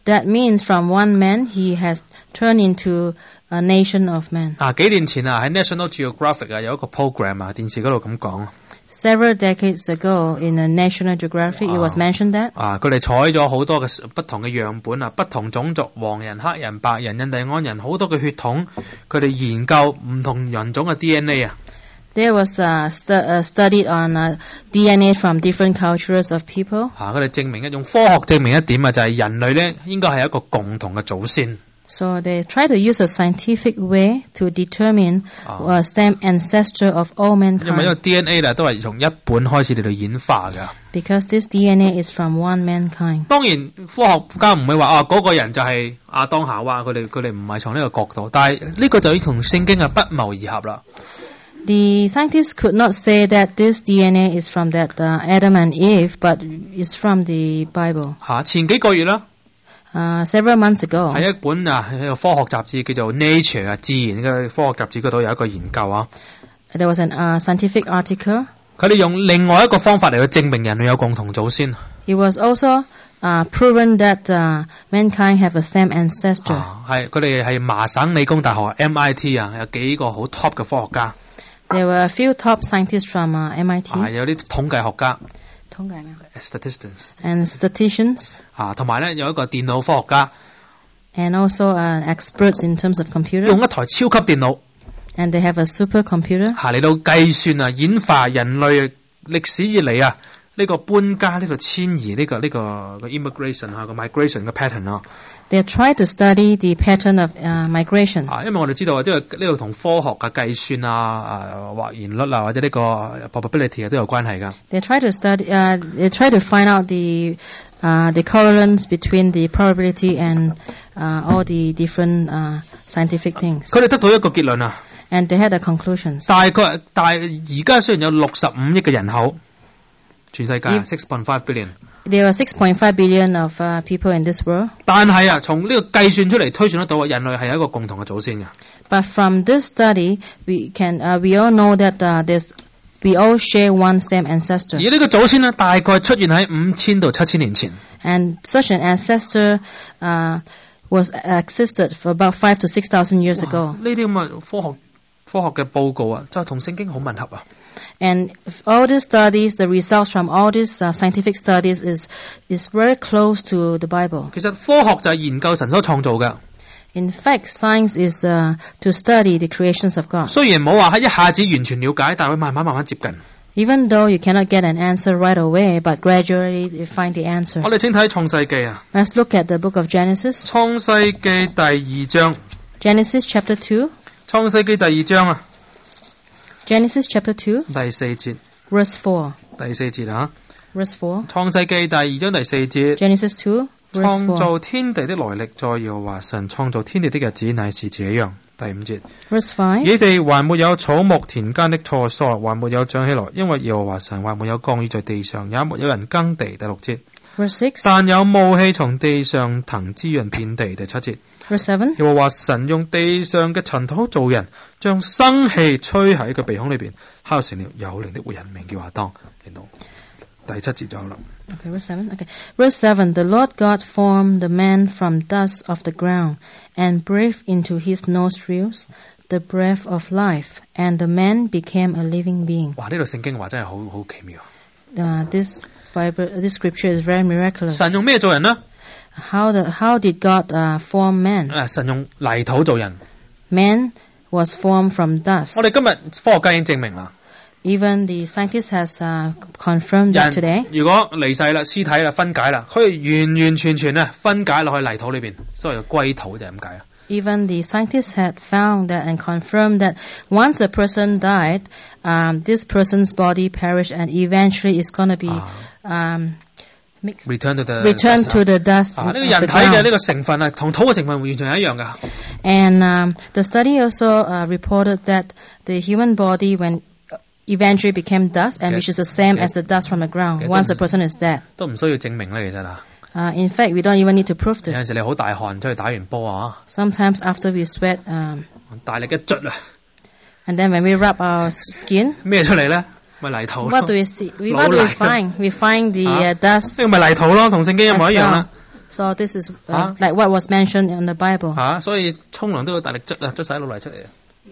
That means from one man he has turned into a nation of men. 啊，幾年前啊喺 National Geographic 啊有一個 program 啊電視嗰度咁講。 Several decades ago in a National Geographic it was mentioned that 啊，佢哋採咗好多嘅不同嘅樣本啊，不同種族黃人、黑人、白人、印第安人好多嘅血統，佢哋研究唔同人種嘅 D N A 啊。 There was a, stu a study on uh, D N A from different cultures of people. 啊，佢哋證明一用科學證明一點啊，就係人類咧應該係一個共同嘅祖先。 So they try to use a scientific way to determine uh, same ancestor of all 因為呢 mankind. 個 D N A 咧都係從一本開始嚟到演化㗎。 Because this D N A is from one mankind. 當然科學家唔會話啊嗰個人就係亞當夏娃，佢哋佢哋唔係從呢個角度，但係呢個就已經同聖經係不謀而合啦。 The scientists could not say that this D N A is from that uh, Adam and Eve, but it's from the Bible. 嚇，前幾個月啦， Uh, several months ago, 喺一本啊一個科學雜誌叫做 Nature 啊自然嘅科學雜誌嗰度有一個研究啊， there was an uh, scientific article. 佢哋用另外一個方法嚟去證明人類有共同祖先。 It was also uh, proven that uh, mankind have a same ancestor. 啊，係佢哋係麻省理工大學 M I T 啊，有幾個好 top 嘅科學家， There were a few top scientists from uh, M I T 啊有啲統計學家 statistics and statisticians, 啊，同埋咧有一個電腦科學家， and also uh, experts in terms of computer. 用一台超級電腦 And they have a supercomputer 嚇嚟到計算啊演化人類歷史以嚟啊呢個搬家呢個遷移呢個呢個個 immigration 啊個 migration 嘅 pattern 啊。 They try to study the pattern of uh, migration. 啊，因為我哋知道啊，即係呢度同科學嘅計算啊、啊或然率啊，或者呢個 probability 啊都有關係㗎。 They try to study. Uh, they try to find out the uh, the correlations between the probability and uh, all the different uh, scientific things. 佢哋得到一個結論啊， And they had the conclusions. 大概但係而家雖然有六十五億嘅人口，全世界 If- six point five billion， There are six point five billion of uh, people in this world. 但係啊，從呢個計算出嚟推算得到啊，人類係有一個共同嘅祖先嘅。 But from this study, we can uh, we all know that uh, there's we all share one same ancestor. 而呢個祖先呢，大概出現喺五千到七千年前。 And such an ancestor uh, was existed for about five to six thousand years 哇 ago. 呢啲咁嘅科學科學嘅報告啊，就同聖經好吻合啊。 And if all these studies, the results from all these uh, scientific studies is is very close to the Bible. 其實科學就係研究神所創造嘅。 In fact, science is uh, to study the creations of God. 雖然冇話喺一下子完全了解，但係會慢慢慢慢接近。 Even though you cannot get an answer right away, but gradually you find the answer. 我哋請睇創世記啊， Let's look at the book of Genesis. 創世記第二章， Genesis chapter two. 創世記第二章啊， Genesis chapter two, 第四節， verse four. 第四節啊， Verse four. 創世記第二章第四節， Genesis two, verse 創 four. 造天地的來歷，在耶和華神創造天地的日子乃是這樣。第五節， Verse five. 野地還沒有草木，田間的菜蔬還沒有長起來，因為耶和華神還沒有降雨在地上，也沒有人耕地。第六節， Verse six. 但有霧氣從地上騰滋潤遍地。第七節， Verse seven. 耶和華神用地上嘅塵土造人，將生氣吹喺佢鼻孔裏邊，敲成了有靈的活人，名叫亞當。見到第七節就好啦。 Okay, verse seven. Okay. Verse seven. The Lord God formed the man from dust of the ground and breathed into his nostrils the breath of life, and the man became a living being. 哇！呢度聖經話真係好好奇妙。 Uh, this Bible, this scripture is very miraculous. 神用咩做人呢？ How the how did God uh, form man? 誒，神用泥土做人。 Man was formed from dust. 我哋今日科學家已經證明啦， Even the scientists has uh, confirmed that 人 today. 如果離世啦、屍體啦、分解啦，可以完完全全啊分解落去泥土裏邊，所謂嘅歸土就係咁解啦。 Even the scientists had found that and confirmed that once a person died, um, this person's body perished and eventually it's going to be um, mixed, Return to the returned to the dust 啊， of 呢個 the 人體嘅呢 ground. 個成分啊，同土嘅成分完全係一樣噶。 And um, the study also uh, reported that the human body, when eventually became dust, and Okay. which is the same Okay. as the dust from the ground, Okay. once a person is dead. 都唔需要證明咧，其實啊， Uh, in fact, we don't even need to prove 有陣 this. 時你好大汗出去打完波啊， Sometimes after we sweat, um, 大力一捽啊， and then when we rub our s- skin, 咩出嚟咧？咪泥土咯。 what do we see? We, what do we Low light. find? We find the uh, 啊 dust 呢個咪泥土咯，同聖經一模一樣啦。 So this is uh, 啊 like what was mentioned in the Bible. 吓、所以沖涼都要大力捽啊，捽晒啲老泥出嚟啊！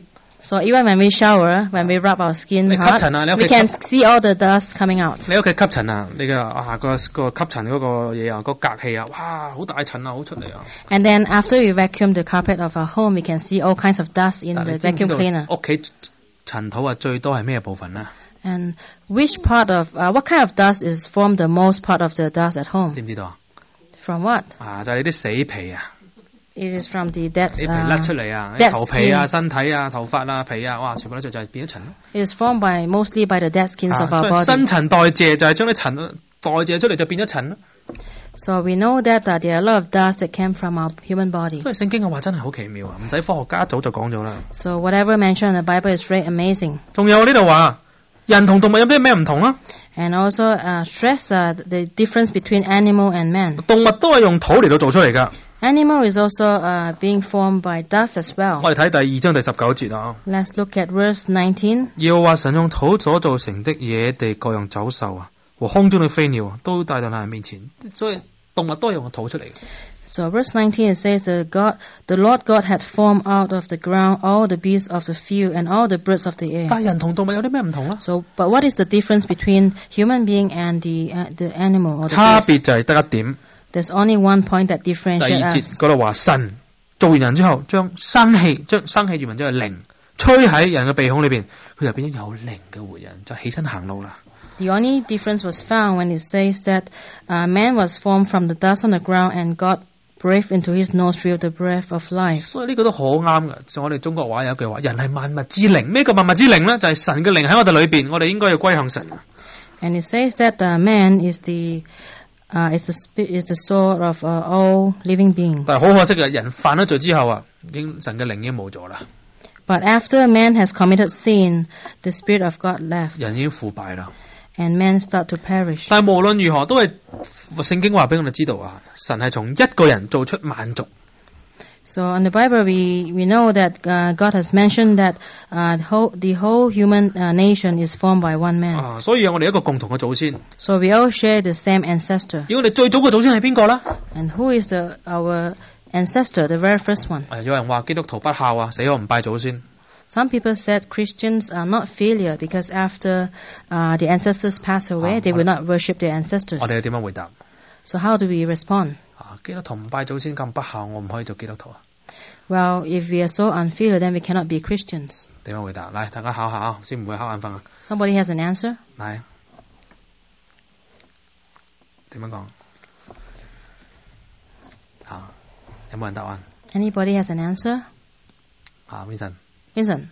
So even when we shower, when we rub our skin 你吸 hard, 塵啊，你屋企 we can 吸 see all the dust coming out. 你屋企吸塵啊，你嘅啊個個吸塵嗰個嘢啊，個隔氣啊，哇，好大塵啊，好出嚟啊！ And then after we vacuum the carpet of our home, we can see all kinds of dust in 但 the 你知唔知 vacuum 道 cleaner. 屋企塵土啊最多係咩部分啊？ And which part of, uh, what kind of dust is formed the most part of the dust at home? 知唔知道啊？ From what? 啊，就係你啲死皮啊！ It is from the dead, 啲皮甩 uh, 出嚟啊， dead 頭皮啊、 skins. 身體啊、頭髮啊、皮啊，哇，全部都就就係變咗塵咯。 It is formed by, mostly by the dead skins 啊 of our 所以 body. 新陳代謝就係將啲塵代謝出嚟就變咗塵咯。 So we know that uh, there are a lot of dust that came from our human body. 所以聖經嘅話真係好奇妙啊，唔使科學家一早就講咗啦。 So whatever mentioned in the Bible is very amazing. 仲有呢度話人同動物有啲咩唔同啊？ And also uh, stress uh, the difference between animal and man. 動物都係用土嚟到做出嚟㗎。 Animal is also uh, being formed by dust as well. 我哋睇第二章第十九節啊。 Let's look at verse nineteen. 要話神用土所造成的野地各樣走獸啊，和空中的飛鳥啊，都帶到那人面前。所以動物都係用個土出嚟嘅。 So verse nineteen it says that God, the Lord God had formed out of the ground all the beasts of the field and all the birds of the air. 但係人同動物有啲咩唔同啊？ So, but what is the difference between human being and the uh, the animal or the 差 beast? 別就係得一點。 There's only one point that 第 differentiates 二節 us. 嗰度話神做完人之後，將生氣，將生氣原文即係靈，吹喺人嘅鼻孔裏邊，佢就變咗有靈嘅活人，就起身行路啦。 The only difference was found when it says that uh, man was formed from the dust on the ground and God breathed into his nostril the breath of life. 所以呢個都好啱嘅。就我哋中國話有一句話，人係萬物之靈。咩叫萬物之靈呢？就係、是、神嘅靈喺我哋裏邊，我哋應該要歸向神。 And it says that uh, man is the uh, is the spirit, is the soul of uh, all living beings. 但係好可惜嘅，人犯咗罪之後啊，已經神嘅靈已經冇咗啦， But after man has committed sin, the spirit of God left, 人已經腐敗啦。 and man start to perish. 但係無論如何，都係聖經話俾我哋知道啊，神係從一個人做出萬族。 So in the Bible, we, we know that uh, God has mentioned that uh, the, whole, the whole human uh, nation is formed by one man. 啊，所以有我哋一個共同嘅祖先。 So we all share the same ancestor. 而我哋最早嘅祖先係邊個呢？ And who is the our ancestor, the very first one? 啊，有人話基督徒不孝啊，死我唔拜祖先。 Some people said Christians are not failure because after uh, the ancestors pass away, Ah, they will what- not worship their ancestors. 我哋係點樣回答？ So how do we respond? 啊，基督徒唔拜祖先咁不孝，我唔可以做基督徒啊？ Well, if we are so unfilial, then we cannot be Christians. 點樣回答？嚟，大家考下啊，先唔會瞌眼瞓啊。 Somebody has an answer? 嚟，點樣講？啊，有冇人答案？ Anybody has an answer? 啊 ，Vincent。 Listen.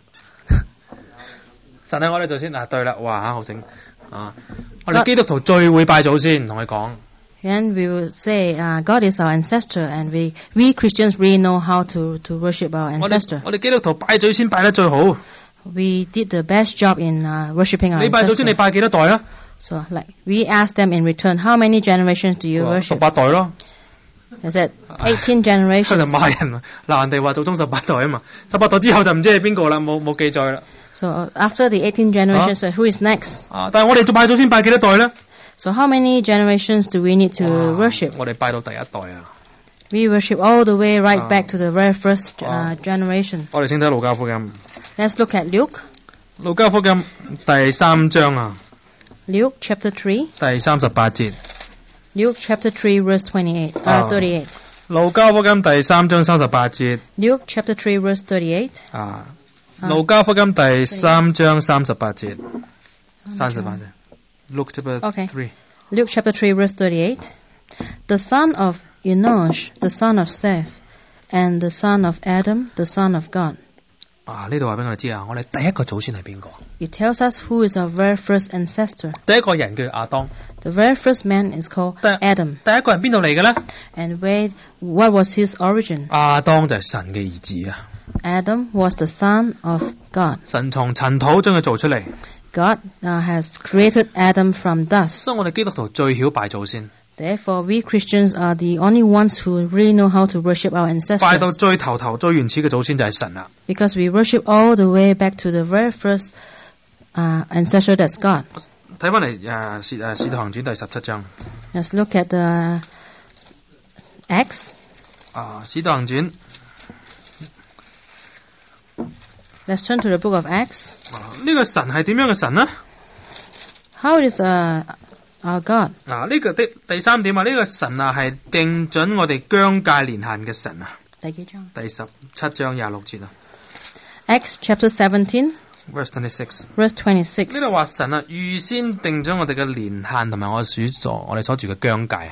神係我哋祖先啊，對啦，哇嚇好醒啊！我哋基督徒最會拜祖先，同佢講。 And we will say, uh, God is our ancestor, and we, we Christians really know how to, to worship our 我哋 ancestor. 我哋基督徒拜祖先拜得最好。 We did the best job in uh, worshiping our 你拜祖先，你 ancestor. 拜幾多代啊？ So, like, we asked them in return, how many generations do you 十 worship? 八代咯。 They said, eighteen 佢就 generations. 罵人啊！嗱，人哋話祖宗十八代啊嘛，十八代之後就唔知係邊個啦，冇冇記載啦。 So, uh, after the eighteen generations, so who is next? 啊！但係我哋做拜祖先拜幾多代咧？ So, how many generations do we need to 哇 worship? 我哋拜到第一代啊！ We worship all the way right Ah. back to the very first uh, Ah. generation. 我哋先睇路加福音， Let's look at Luke. 路加福音第三章啊， Luke chapter three. 第三十八節。 Luke chapter three, verse twenty-eight, uh, Ah. thirty-eight. 路加福音第三章三十八節 Luke chapter three, verse thirty-eight. 啊， 啊路加福音第三章三十八節，三十八節。Luke chapter Okay. three。 Luke chapter three, verse thirty-eight. The son of Enosh, the son of Seth, and the son of Adam, the son of God. 啊，呢度話俾我哋知啊，我哋第一個祖先係邊個？ It tells us who is our very first ancestor. 第一個人叫亞當。 The very first man is called 第 Adam. 第一個人邊度嚟嘅咧？ And where, what was his origin? 亞當就係神嘅兒子啊！ Adam was the son of God. 神從塵土將佢做出嚟， God uh, has created Adam from dust. 所以我哋基督徒最曉拜祖先， Therefore, we Christians are the only ones who really know how to worship our 拜到 ancestors. 最頭頭最原始嘅祖先就係神啦。 Because we worship all the way back to the very first uh, ancestor, that's God. 睇翻嚟誒使誒使徒行傳第十七章， Let's look at the Acts. 啊，使徒行傳。 Let's turn to the book of Acts. 啊，呢個神係點樣嘅神呢？ How is uh, our God? 嗱，呢個的第三點啊，呢個神啊係定準我哋疆界年限嘅神啊。 第幾章？ 第十七章廿六節啊。 Acts chapter seventeen, Verse twenty-six。 verse twenty-six. 呢度話神啊預先定咗我哋嘅年限同埋我所住我哋所住嘅疆界啊。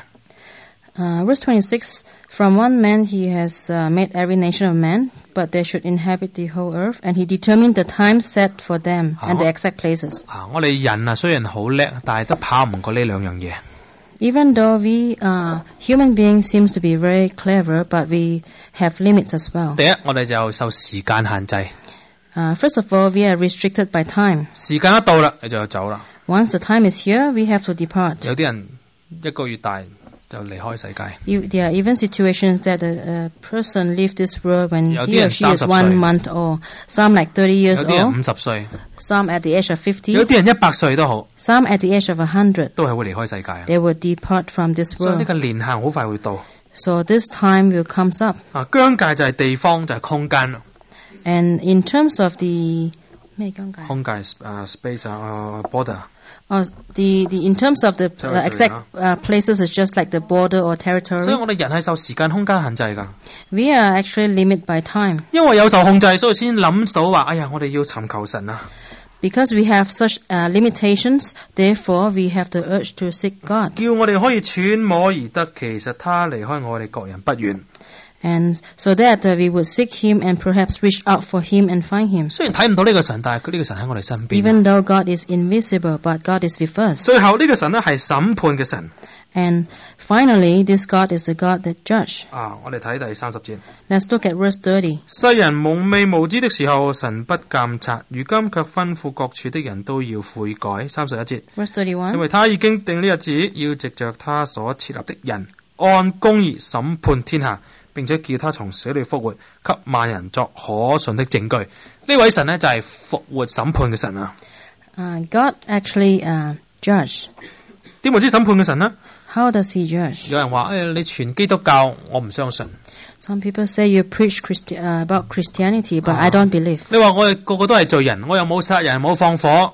Uh, verse twenty-six, from one man he has uh, made every nation of men, but they should inhabit the whole earth, and he determined the time set for them and the exact places. 啊，我哋人啊雖然好叻，但係都跑唔過呢兩樣嘢。 Even though we, uh, human beings seems to be very clever, but we have limits as well. 第一，我哋就受時間限制。 Uh, first of all, we are restricted by time. 時間一到啦，你就要走啦。 Once the time is here, we have to depart. 有啲人一個月大就離開世界。 You, there are even situations that a, a person leave this world when 有啲 he or 人 she is 三十歲。 one month old. Some like thirty 有 years 啲人 old. 五十歲， Some at the age of 有 fifty. 啲人一百歲都好， Some at the age of one hundred. 都係會離開世界啊。 They will depart from this 所以呢 world. 個年限好快會到。 So this time will comes up. 啊，疆界就係地方，就係、空間。 And in terms of the 咩疆界？ 空界啊 space 啊 border。 Oh, the, the in terms of the uh, Territory, exact uh, places is just like the border or 所以 territory. 我哋人係受時間空間限制㗎。 We are actually limited by time. 因為有受控制，所以先諗到話：哎呀，我哋要尋求神啊！ Because we have such uh, limitations, therefore we have the urge to seek God. 叫我哋可以揣摩而得，其實他離開我哋各人不遠。 And so that uh, we would seek Him and perhaps reach out for Him and find Him. 雖然睇唔到呢個神，但係佢呢個神喺我哋身邊。 Even though God is invisible, but God is with us. 最後呢個神咧係審判嘅神。 And finally, this God is the God that judge. 啊，我哋睇第三十節。 Let's look at verse thirty. 世人蒙昧無知的時候，神不監察；如今卻吩咐各處的人都要悔改。三十一節。 Verse 因 thirty-one. 為他已經定呢日子，要藉着他所設立的人，按公義審判天下，並且叫他從死裏復活，給萬人作可信的證據。呢位神呢，就係、是、復活審判嘅神啊！ Uh, God actually uh, judge. 點為之審判嘅神呢？ How does He judge? 有人話：誒、哎，你傳基督教，我唔相信。 Some people say you preach Christi- uh, about Christianity, but Ah. I don't believe. 你話我哋個個都係罪人，我又冇殺人，冇放火。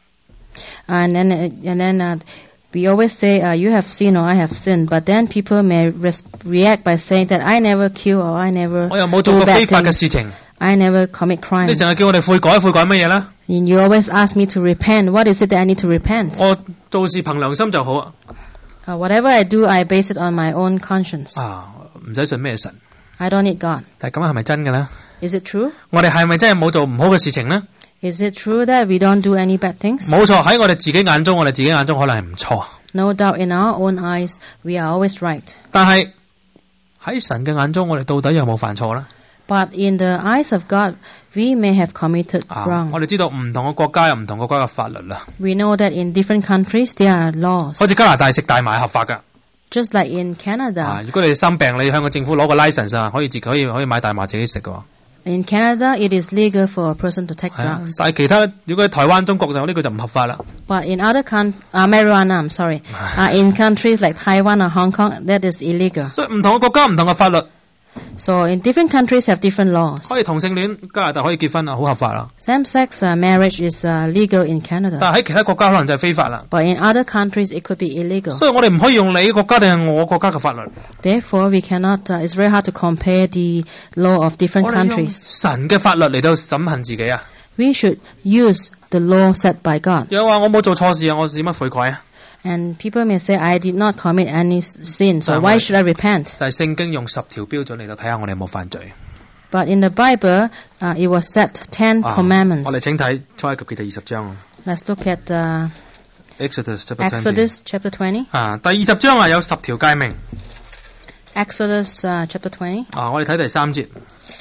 And then, uh, and then uh, we always say, uh, you have sinned or I have sinned. But then people may res- react by saying that I never kill or I never 我又冇做 do 過 bad 非法嘅 things. 事情。 I never commit 你 crimes. 成日叫我哋悔改，悔改乜嘢呢？ And you always ask me to repent. What is it that I need to repent? 我做事憑良心就好啊！ Uh, whatever I do, I base it on my own conscience. 啊，唔使信咩神。 I don't need God. 但係咁係咪真嘅呢？ Is it true? 我哋係咪真係冇做唔好嘅事情呢？ Is it true that we don't do any bad things? 冇錯，喺我哋自己眼中，我哋自己眼中可能係唔錯。 No doubt in our own eyes, we are always right. 但係喺神嘅眼中，我哋到底有冇犯錯呢？ But in the eyes of God, we may have committed 啊， wrong. 我哋知道唔同嘅國家有唔同國家嘅法律啦。 We know that in different countries, there are laws. 好似加拿大食大麻係合法㗎。 Just like in 啊， Canada. 如果你生病，你向個政府攞個 license 啊，可以自己可以可以買大麻自己食㗎。 In Canada, it is legal for a person to take 係啊， drugs. 但係其他如果喺台灣、中國就呢個就唔合法啦。 But in other countries, uh, marijuana, I'm sorry. Uh, in countries like Taiwan or Hong Kong, that is illegal. 所以唔同嘅國家唔同嘅法律， So in different countries have different laws. 可以同性戀，加拿大可以結婚啊，好合法啦。 Same-sex uh, marriage is uh, legal in Canada. 但係喺其他國家可能就係非法啦。 But in other countries, it could be illegal. 所以我哋唔可以用你國家定係我國家嘅法律。 Therefore, we cannot, uh, it's very hard to compare the law of different 我哋用 countries. 神嘅法律嚟到審判自己啊！ We should use the law set by God. 有人話我冇做錯事啊，我點乜悔改啊？ And people may say, I did not commit any s- sin, so But why what- should I repent? 就係聖經用十條標準嚟到睇下我哋有冇犯罪。 But in the Bible, uh, it was set ten 啊 commandments. 我哋請睇出埃及記第二十章 Let's look at uh, Exodus chapter twenty。 Exodus chapter twenty. 啊，第二十章啊有十條誡命。 Exodus uh, chapter twenty. 啊，我哋睇第三節。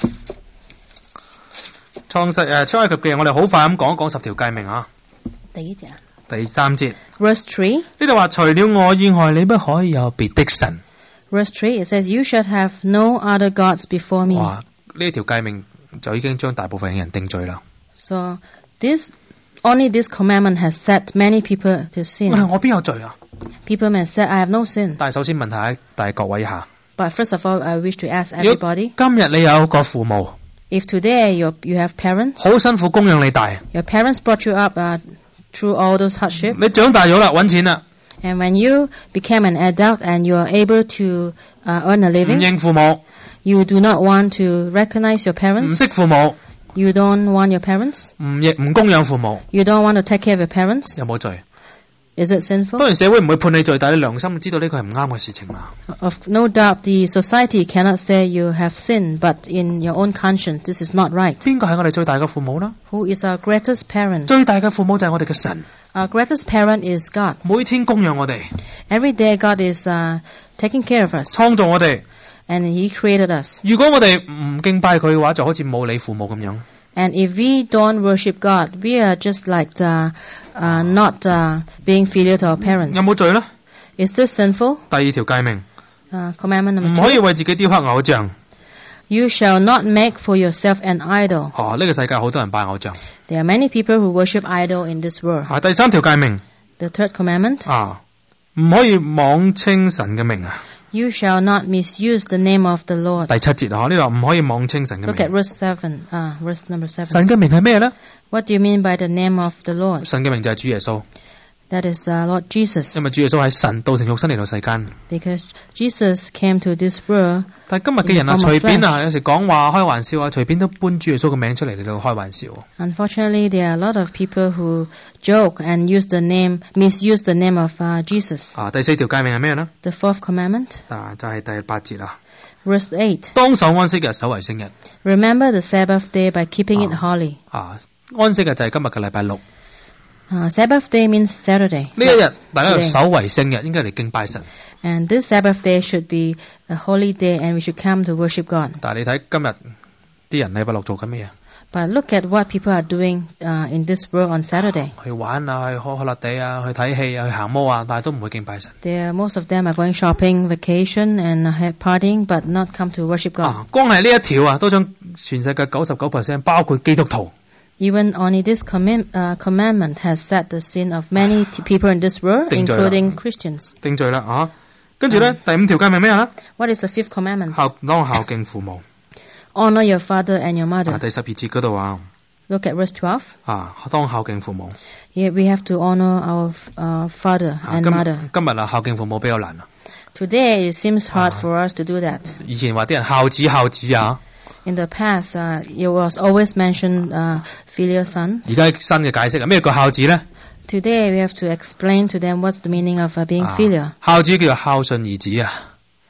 創世誒出埃及記，我哋好快咁講一講十條誡命啊。第三節 Verse three. 呢度話：除了我以外，你不可以有別的神。 Verse three, it says, You shall have no other gods before me. 哇！呢條誡命就已經將大部分嘅人定罪啦。 So this only this commandment has set many people to 喂， sin. 我邊有罪啊？ People may say, I have no sin. 但係首先問下大各位一下， But first of all, I wish to ask 如果 everybody, 今日你有個父母 if today you you have parents, 好辛苦供養你大， your parents brought you up uh, through all those hardships, 你長大咗啦，揾錢啦， and when you became an adult and you are able to uh, earn a 唔 living, 認父母， you do not want to recognize your 唔 parents, 識父母， you don't want your parents, 唔亦唔供養父母， you don't want to take care of your parents. 有冇罪？ Is it sinful? 當然社會唔會判你罪，但係你良心知道呢個係唔啱嘅事情嘛。 Of no doubt, the society cannot say you have sinned, but in your own conscience, this is not right. 邊個係我哋最大嘅父母啦？ Who is our greatest parent? 最大嘅父母就係我哋嘅神， Our greatest parent is God. 每天供養我哋， Every day, God is uh, taking care of us, 創造我哋。 and He created us. 如果我哋唔敬拜佢嘅話，就好似冇你父母咁樣。 And if we don't worship God, we are just like uh, uh, not uh, being filial to our parents. 有冇罪呢？ Is this sinful? 第二條誡命， Uh, commandment 唔 number 可以 two. 為自己雕刻偶像。 You shall not make for yourself an idol. 哦，呢、個世界好多人拜偶像。 There are many people who worship idol in this world. 啊，第三條誡命 The third commandment. 啊，唔可以妄稱神嘅名啊。 You shall not misuse the name of the Lord. 第七節啊，呢度唔可以妄稱神嘅 Look at 名。 verse seven. Uh, verse number seven. 神嘅名係咩呢？ What do you mean by the name of the Lord? 神嘅名就係主耶穌， That is uh, Lord Jesus. 因為主耶穌係神道成肉身嚟到世間。 Because Jesus came to this world. 但係今日嘅人啊， In the form of 隨便啊，有時講話開玩笑啊，隨便都搬主耶穌嘅名出嚟嚟到開玩笑。 Unfortunately, there are a lot of people who joke and use the name, misuse the name of uh, Jesus. 啊，第四條誡命係咩呢？ The fourth commandment, 啊，就係第八節啊， verse eight. 當守安息日，守為聖日。 Remember the Sabbath day by keeping it holy. 啊，安息日就係今日嘅禮拜六。 Uh, Sabbath day means Saturday. 呢一日大家就守為聖日，應該嚟敬拜神。 And this Sabbath day should be a holy day and we should come to worship God. 但係你睇今日啲人禮拜六做緊咩嘢？ But look at what people are doing uh, in this world on Saturday. 去玩啊，去開開落地啊，去睇戲啊，去行魔啊，但係都唔會敬拜神。 There, most of them are going shopping, vacation, and uh, have partying, but not come to worship God. 啊，光係呢一條啊，都將全世界九十九 percent 包括基督徒 Even only this command, uh, commandment has set the sin of many t- people in this world, 定罪啦。 including Christians. 定罪啦啊！跟住咧，第五條誡命咩啊？ What is the fifth commandment? 孝當孝敬父母。 Honor your father and your 啊， mother. 第十二節嗰度啊， Look at verse twelve. 啊，當孝敬父母。 Here we have to honor our uh, father 啊 and 今 mother. 今日啊，孝敬父母比較難啊。 Today it seems hard for us to do that. 以前話啲人孝子孝子啊， In the past, uh, it was always mentioned uh, filial son. 而家新嘅解釋啊，咩叫孝子咧？ Today we have to explain to them what's the meaning of uh, being 啊 filial. 孝子叫做孝順兒子啊，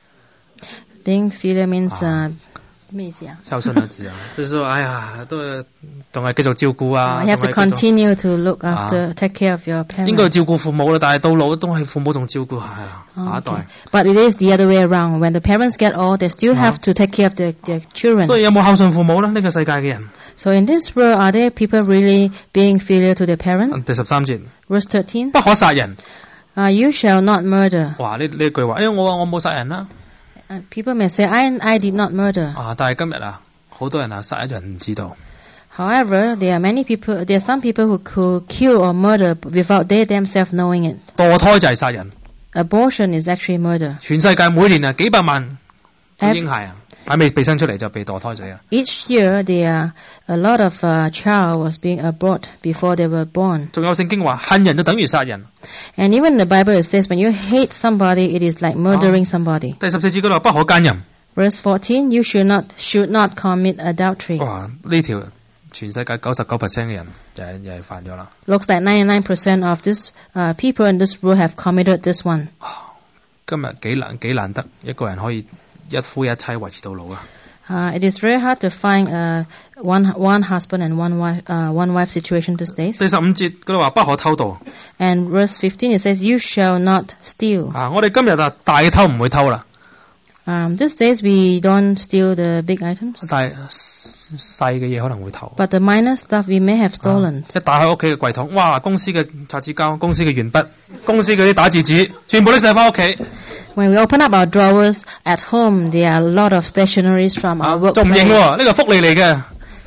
Being filial means uh, 咩意思啊？ 孝順兒子啊，即係說，哎呀，都仲係繼續照顧啊， You have to 仲係繼續 continue to look after, take care of your 應該 parents. 照顧父母啦，但係到老都係父母仲照顧下啊，下一 Okay. 代。 But it is the other way around. When the parents get old, they still have to take care of their, their 所 children. 以有冇孝順父母咧？呢個世界嘅人。 So in this world, are there people really being filial to their parents? 第十三節， Verse thirteen. 不可殺人。 Uh, you shall not murder. 哇！呢呢句話，哎，我我冇殺人啦。 Uh, people may say, I, I did not murder. 啊，但係今日啊，好多人啊殺一人唔知道。 However, there are many people, there are some people who, who kill or murder without they themselves knowing it. 墮胎就係殺人。 Abortion is actually murder. 全世界每年啊幾百萬個 Ev- 嬰孩啊，喺未被生出嚟就被墮胎死啦。 Each year, there are a lot of uh, child was being aborted before they were born. 仲有聖經話恨人就等於殺人。 And even in the Bible it says when you hate somebody, it is like murdering somebody. 第十四節嗰度話不可奸淫。 Verse fourteen, you should not should not commit adultery. 哇！呢條全世界九十九 percent 嘅人就係又係犯咗啦。 Looks like ninety-nine percent of this uh, people in this world have committed this one. 今日幾難幾難得一個人可以一夫一妻維持到老啊！ Uh, it is very hard to find uh, one one husband and one wife uh, one wife situation these days. 第十五節嗰度話不可偷盜。 And verse fifteen it says, "You shall not steal." 啊！我哋今日啊大偷唔會偷啦， Um, these days we don't steal the big items, 但係細嘅嘢可能會偷。 but the minor stuff we may have stolen. 一打開屋企嘅櫃桶，哇！公司嘅擦紙膠、公司嘅鉛筆、公司嗰啲打字紙，全部拎晒翻屋企。 When we open up our drawers at home, there are a lot of stationeries from 啊 our 仲唔認 workplace. 喎？呢個福利嚟嘅。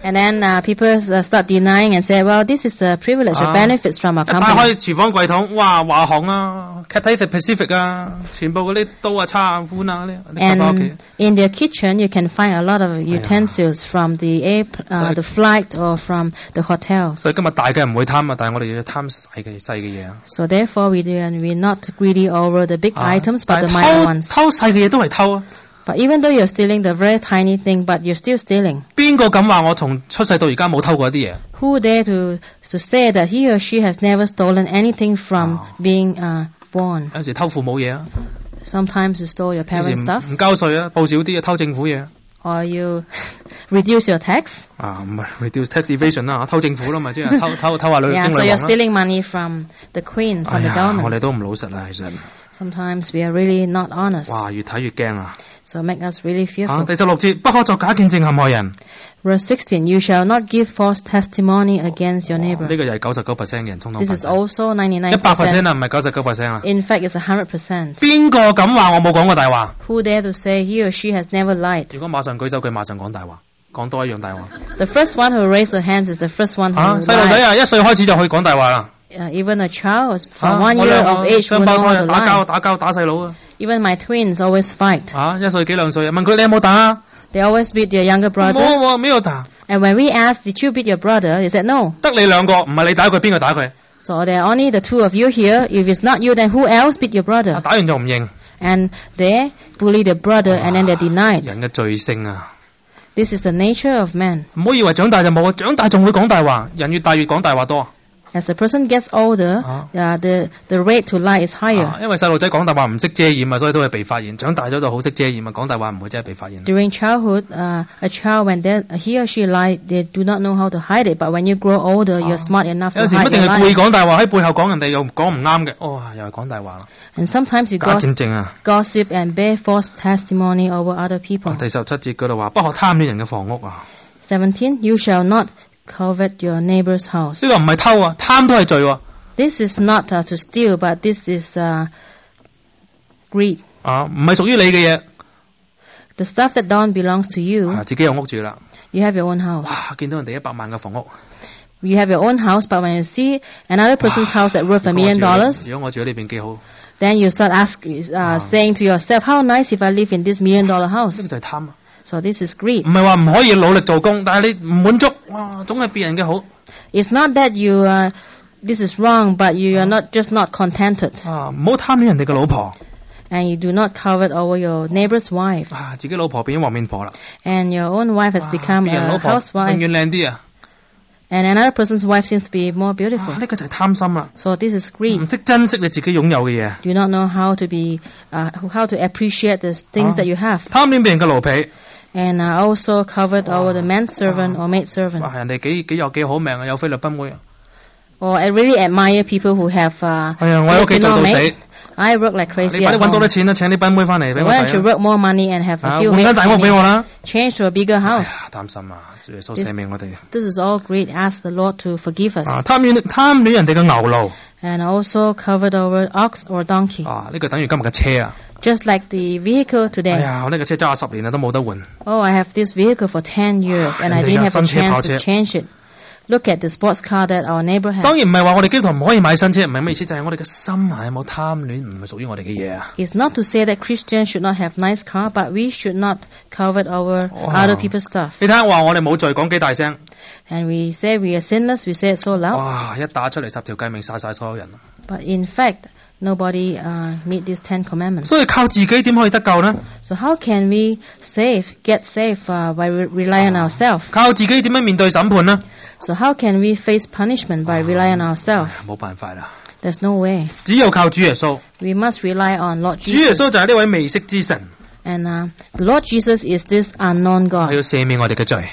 And then uh, people uh, start denying and say, well, this is a privilege, a 啊 benefits from our 一打 company. 開廚房櫃桶，哇，華航啊 Cathay Pacific 啊，全部嗰啲刀啊、叉啊、碗啊嗰啲，你帶返屋企 And。in their kitchen, you can find a lot of utensils from the air, uh, the flight or from the hotels. 所以今日大嘅唔會貪啊，但係我哋要貪細嘅細嘅嘢啊。 So therefore, we do, and we're not greedy over the big 啊 items, 但 but 係 the minor ones. 偷偷細嘅嘢都係偷啊！ But even though you're stealing the very tiny thing, but you're still stealing. 邊個敢話我從出世到而家冇偷過一啲嘢？ Who dare to to say that he or she has never stolen anything from being uh, born? 有時偷父母嘢啊， Sometimes you stole your 有 parents' 時 stuff, 唔交稅啊，報少啲啊，偷政府嘢 or you reduce your tax. 啊，唔係 reduce tax evasion 啦，偷政府啦嘛，即係偷偷偷下女 Yeah, 英 so 女 you're 王啦。 stealing money from the queen, 哎 from the 呀，我 government. 哋都唔老實啦，其實。 Sometimes we are really not honest. 哇，越睇越驚啊！ So make us really 啊， fearful. 第十六節，不可作假見證陷害人。 Verse sixteen, you shall not give false testimony against your 呢 neighbor. 個又係九十九 percent 嘅人通通 This 犯 is 法。 also ninety-nine 一百 percent percent. 啊，唔係九十九 percent 啊。 In fact, it's one hundred percent. 邊個敢話我冇講過大話？ Who dare to say he or she has never lied? 如果馬上舉手，佢馬上講大話，講多一樣大話。 The first one who raised their hands is the first one 啊， who 細路仔 lied. 啊，一歲開始就可以講大話啦。 Uh, even a child is 啊 from one 我 year 兩 of 個 age 雙 will 胞 know 胎 how 啊 to 打交 lie. 打交打細佬啊！ Even my twins always fight. 啊，一歲幾兩歲啊？問佢你有冇打啊？ They always beat their younger 冇 brother. 喎，沒有打。 And when we asked, did you beat your brother? They said no. 得你兩個，唔係你打佢，邊個打佢？ So there are only the two of you here. If it's not you, then who else beat your 啊 brother? 打完就唔認。 And they bully their brother and then they're denied. 人嘅罪性啊！ This is the nature of man. 唔好以為長大就冇啊，長大仲會講大話。人越大越講大話多。 As a person gets older, Ah. uh, the, the rate to lie is 啊 higher. 因為細路仔講大話唔識遮掩啊，所以都係被發現。長大咗就好識遮掩啊，講大話唔會真係被發現。 During childhood, uh, a child, when they, he or she lie, they do not know how to hide it. But when you grow older, you're smart enough 有 to 時唔一 hide 定 your 係故意 lie. 講大話，喺背後講人哋又講唔啱嘅，哇，又係講大話啦。 And sometimes you 假 gossip, 見證啊！ gossip and bear false testimony over other people. 第十七節嗰度話，不可貪戀人嘅房屋啊！ seventeen, you shall not covet your neighbor's house. 呢個唔係偷啊，貪都係罪喎。 This is not uh, to steal, but this is uh, greed. 啊，唔係屬於你嘅嘢， The stuff that don't belongs to you, 啊，自己有屋住啦。 you have your own house. 哇，見到人哋一百萬嘅房屋， You have your own house, but when you see another person's house that worth a 如果我 million 住喺呢 dollars, 如果我住喺呢邊幾好，呢 then you start asking, uh, saying to yourself, how nice if I live in this million dollar 個 house. 就係貪啊！ So this is greed. 唔係話唔可以努力做工，但係你唔滿足，哇，總係別人嘅好 It's not that you, uh, this is wrong, but you are not just not contented. 啊！唔好貪戀人哋嘅老婆， And you do not covet over your neighbor's wife. 啊，自己老婆變咗黃面婆啦， And your own wife has 哇 become 別人 a 老婆永 housewife. 遠靚啲啊！ And another person's wife seems to be more 啊 beautiful. 呢個就係貪心啦， So this is 唔 greed. 識珍惜你自己擁有嘅嘢， Do not know how to be, uh, how to appreciate the things that you have. 貪戀別人嘅奴婢， And uh, also covet over the manservant or maid servant. 哇，人哋幾幾有幾好命啊，有菲律賓妹啊， Or I really admire people who have uh, 係啊，我喺屋企做 Filipino 到 maid. 死， I work like 你 crazy 快 at 啲揾多 home. 啲錢啦，請啲賓妹翻嚟俾 So 我 why don't 使 you 啊， work more money and have 啊 a few 換 maids 間大屋 for 俾我 me? 啦， Change to a bigger 哎 house. 呀，擔心啊，主耶穌 This- 赦免我哋 This is all greed. Ask the Lord to forgive us. 啊，貪戀貪戀人哋嘅牛路 And also covet over ox or donkey. 啊，呢個等於今日嘅車啊， Just like the vehicle 哎 today. 呀，我呢個車揸咗十年啦都冇得換， Oh, I have this vehicle for ten years and I 人哋 didn't 有 have a 新車跑 chance 車。 to change it. Look at the sports car that our neighbor 當 has. 然唔係話我哋基督徒唔可以買新車，唔係咩意思，就係我哋嘅心係有冇貪戀，唔係屬於我哋嘅嘢啊。 It's not to say that Christians should not have nice car, but we should not covet over Wow. other people's stuff. 你睇下話我哋冇罪，講幾大聲， And we say we are sinless, we say it so loud. 哇！一打出嚟十條誡命殺晒所有人啊。 But in fact, nobody uh, meet these Ten Commandments. 所以靠自己點可以得救呢？ So how can we save, get saved uh, by re- relying on ourselves? 靠自己點樣面對審判呢？ So how can we face punishment by relying on ourselves? 冇辦法啦， There's no way. 只有靠主耶穌。 We must rely on Lord 主耶 Jesus. 穌就係呢位未識之神， And uh, the Lord Jesus is this unknown 係 God. 要赦免我哋嘅罪。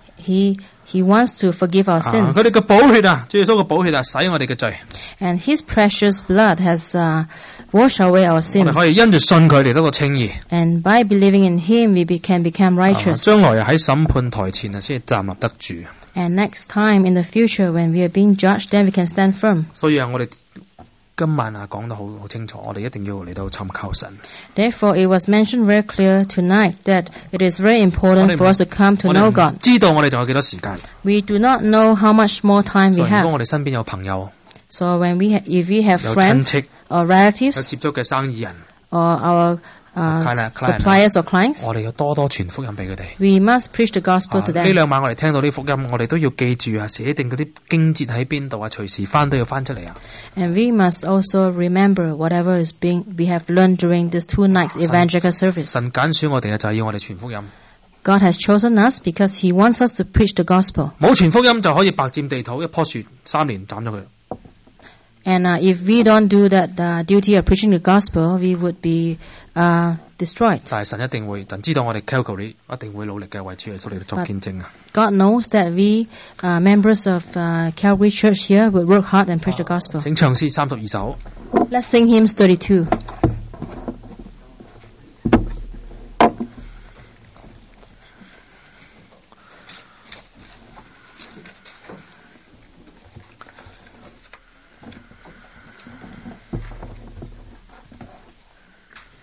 He He wants to forgive our 啊 sins. 佢哋嘅寶血啊，主耶穌嘅寶血啊，洗我哋嘅罪。 And His precious blood has uh, washed away our 我 sins. 哋可以因住信佢嚟得個稱義。 And by believing in Him, we be, can become 啊 righteous. 將來喺審判台前啊，先至站立得住。 And next time in the future, when we are being judged, then we can stand firm. 所以啊，我哋今晚啊講得好好清楚，我哋一定要嚟到尋求神。 Therefore, it was mentioned very clear tonight that it is very important for us to come to 我 know 哋唔 God. 知道我哋仲有幾多時間。 We do not know how much more time 所 we 以如果 have. 我哋身邊有朋友、 So when we, ha- if we have 有親 friends 戚、 or 有 relatives 接觸嘅生意人， or our uh, Client- client. suppliers or clients, 我哋要多多傳福音俾佢哋。 we must preach the gospel 啊 to 呢 them. 兩晚我哋聽到啲福音，我哋都要記住啊，寫定嗰啲經節喺邊度啊，隨時翻都要翻出嚟啊。 And we must also remember whatever is being we have learned during these two nights evangelical service. 神揀選我哋啊，就係要我哋傳福音。 God has chosen us because He wants us to preach the gospel. 冇傳福音就可以白佔地土，一棵樹三年斬咗佢。 And uh, if we don't do that uh, duty of preaching the gospel, we would be uh, destroyed. 但係神一定會，神知道我哋 Calvary 一定會努力嘅為主耶穌嚟到作見證啊。 God knows that we, uh, members of uh, Calvary Church here, will work hard and preach the gospel. 請唱詩三十二首。 Let's sing hymns thirty-two.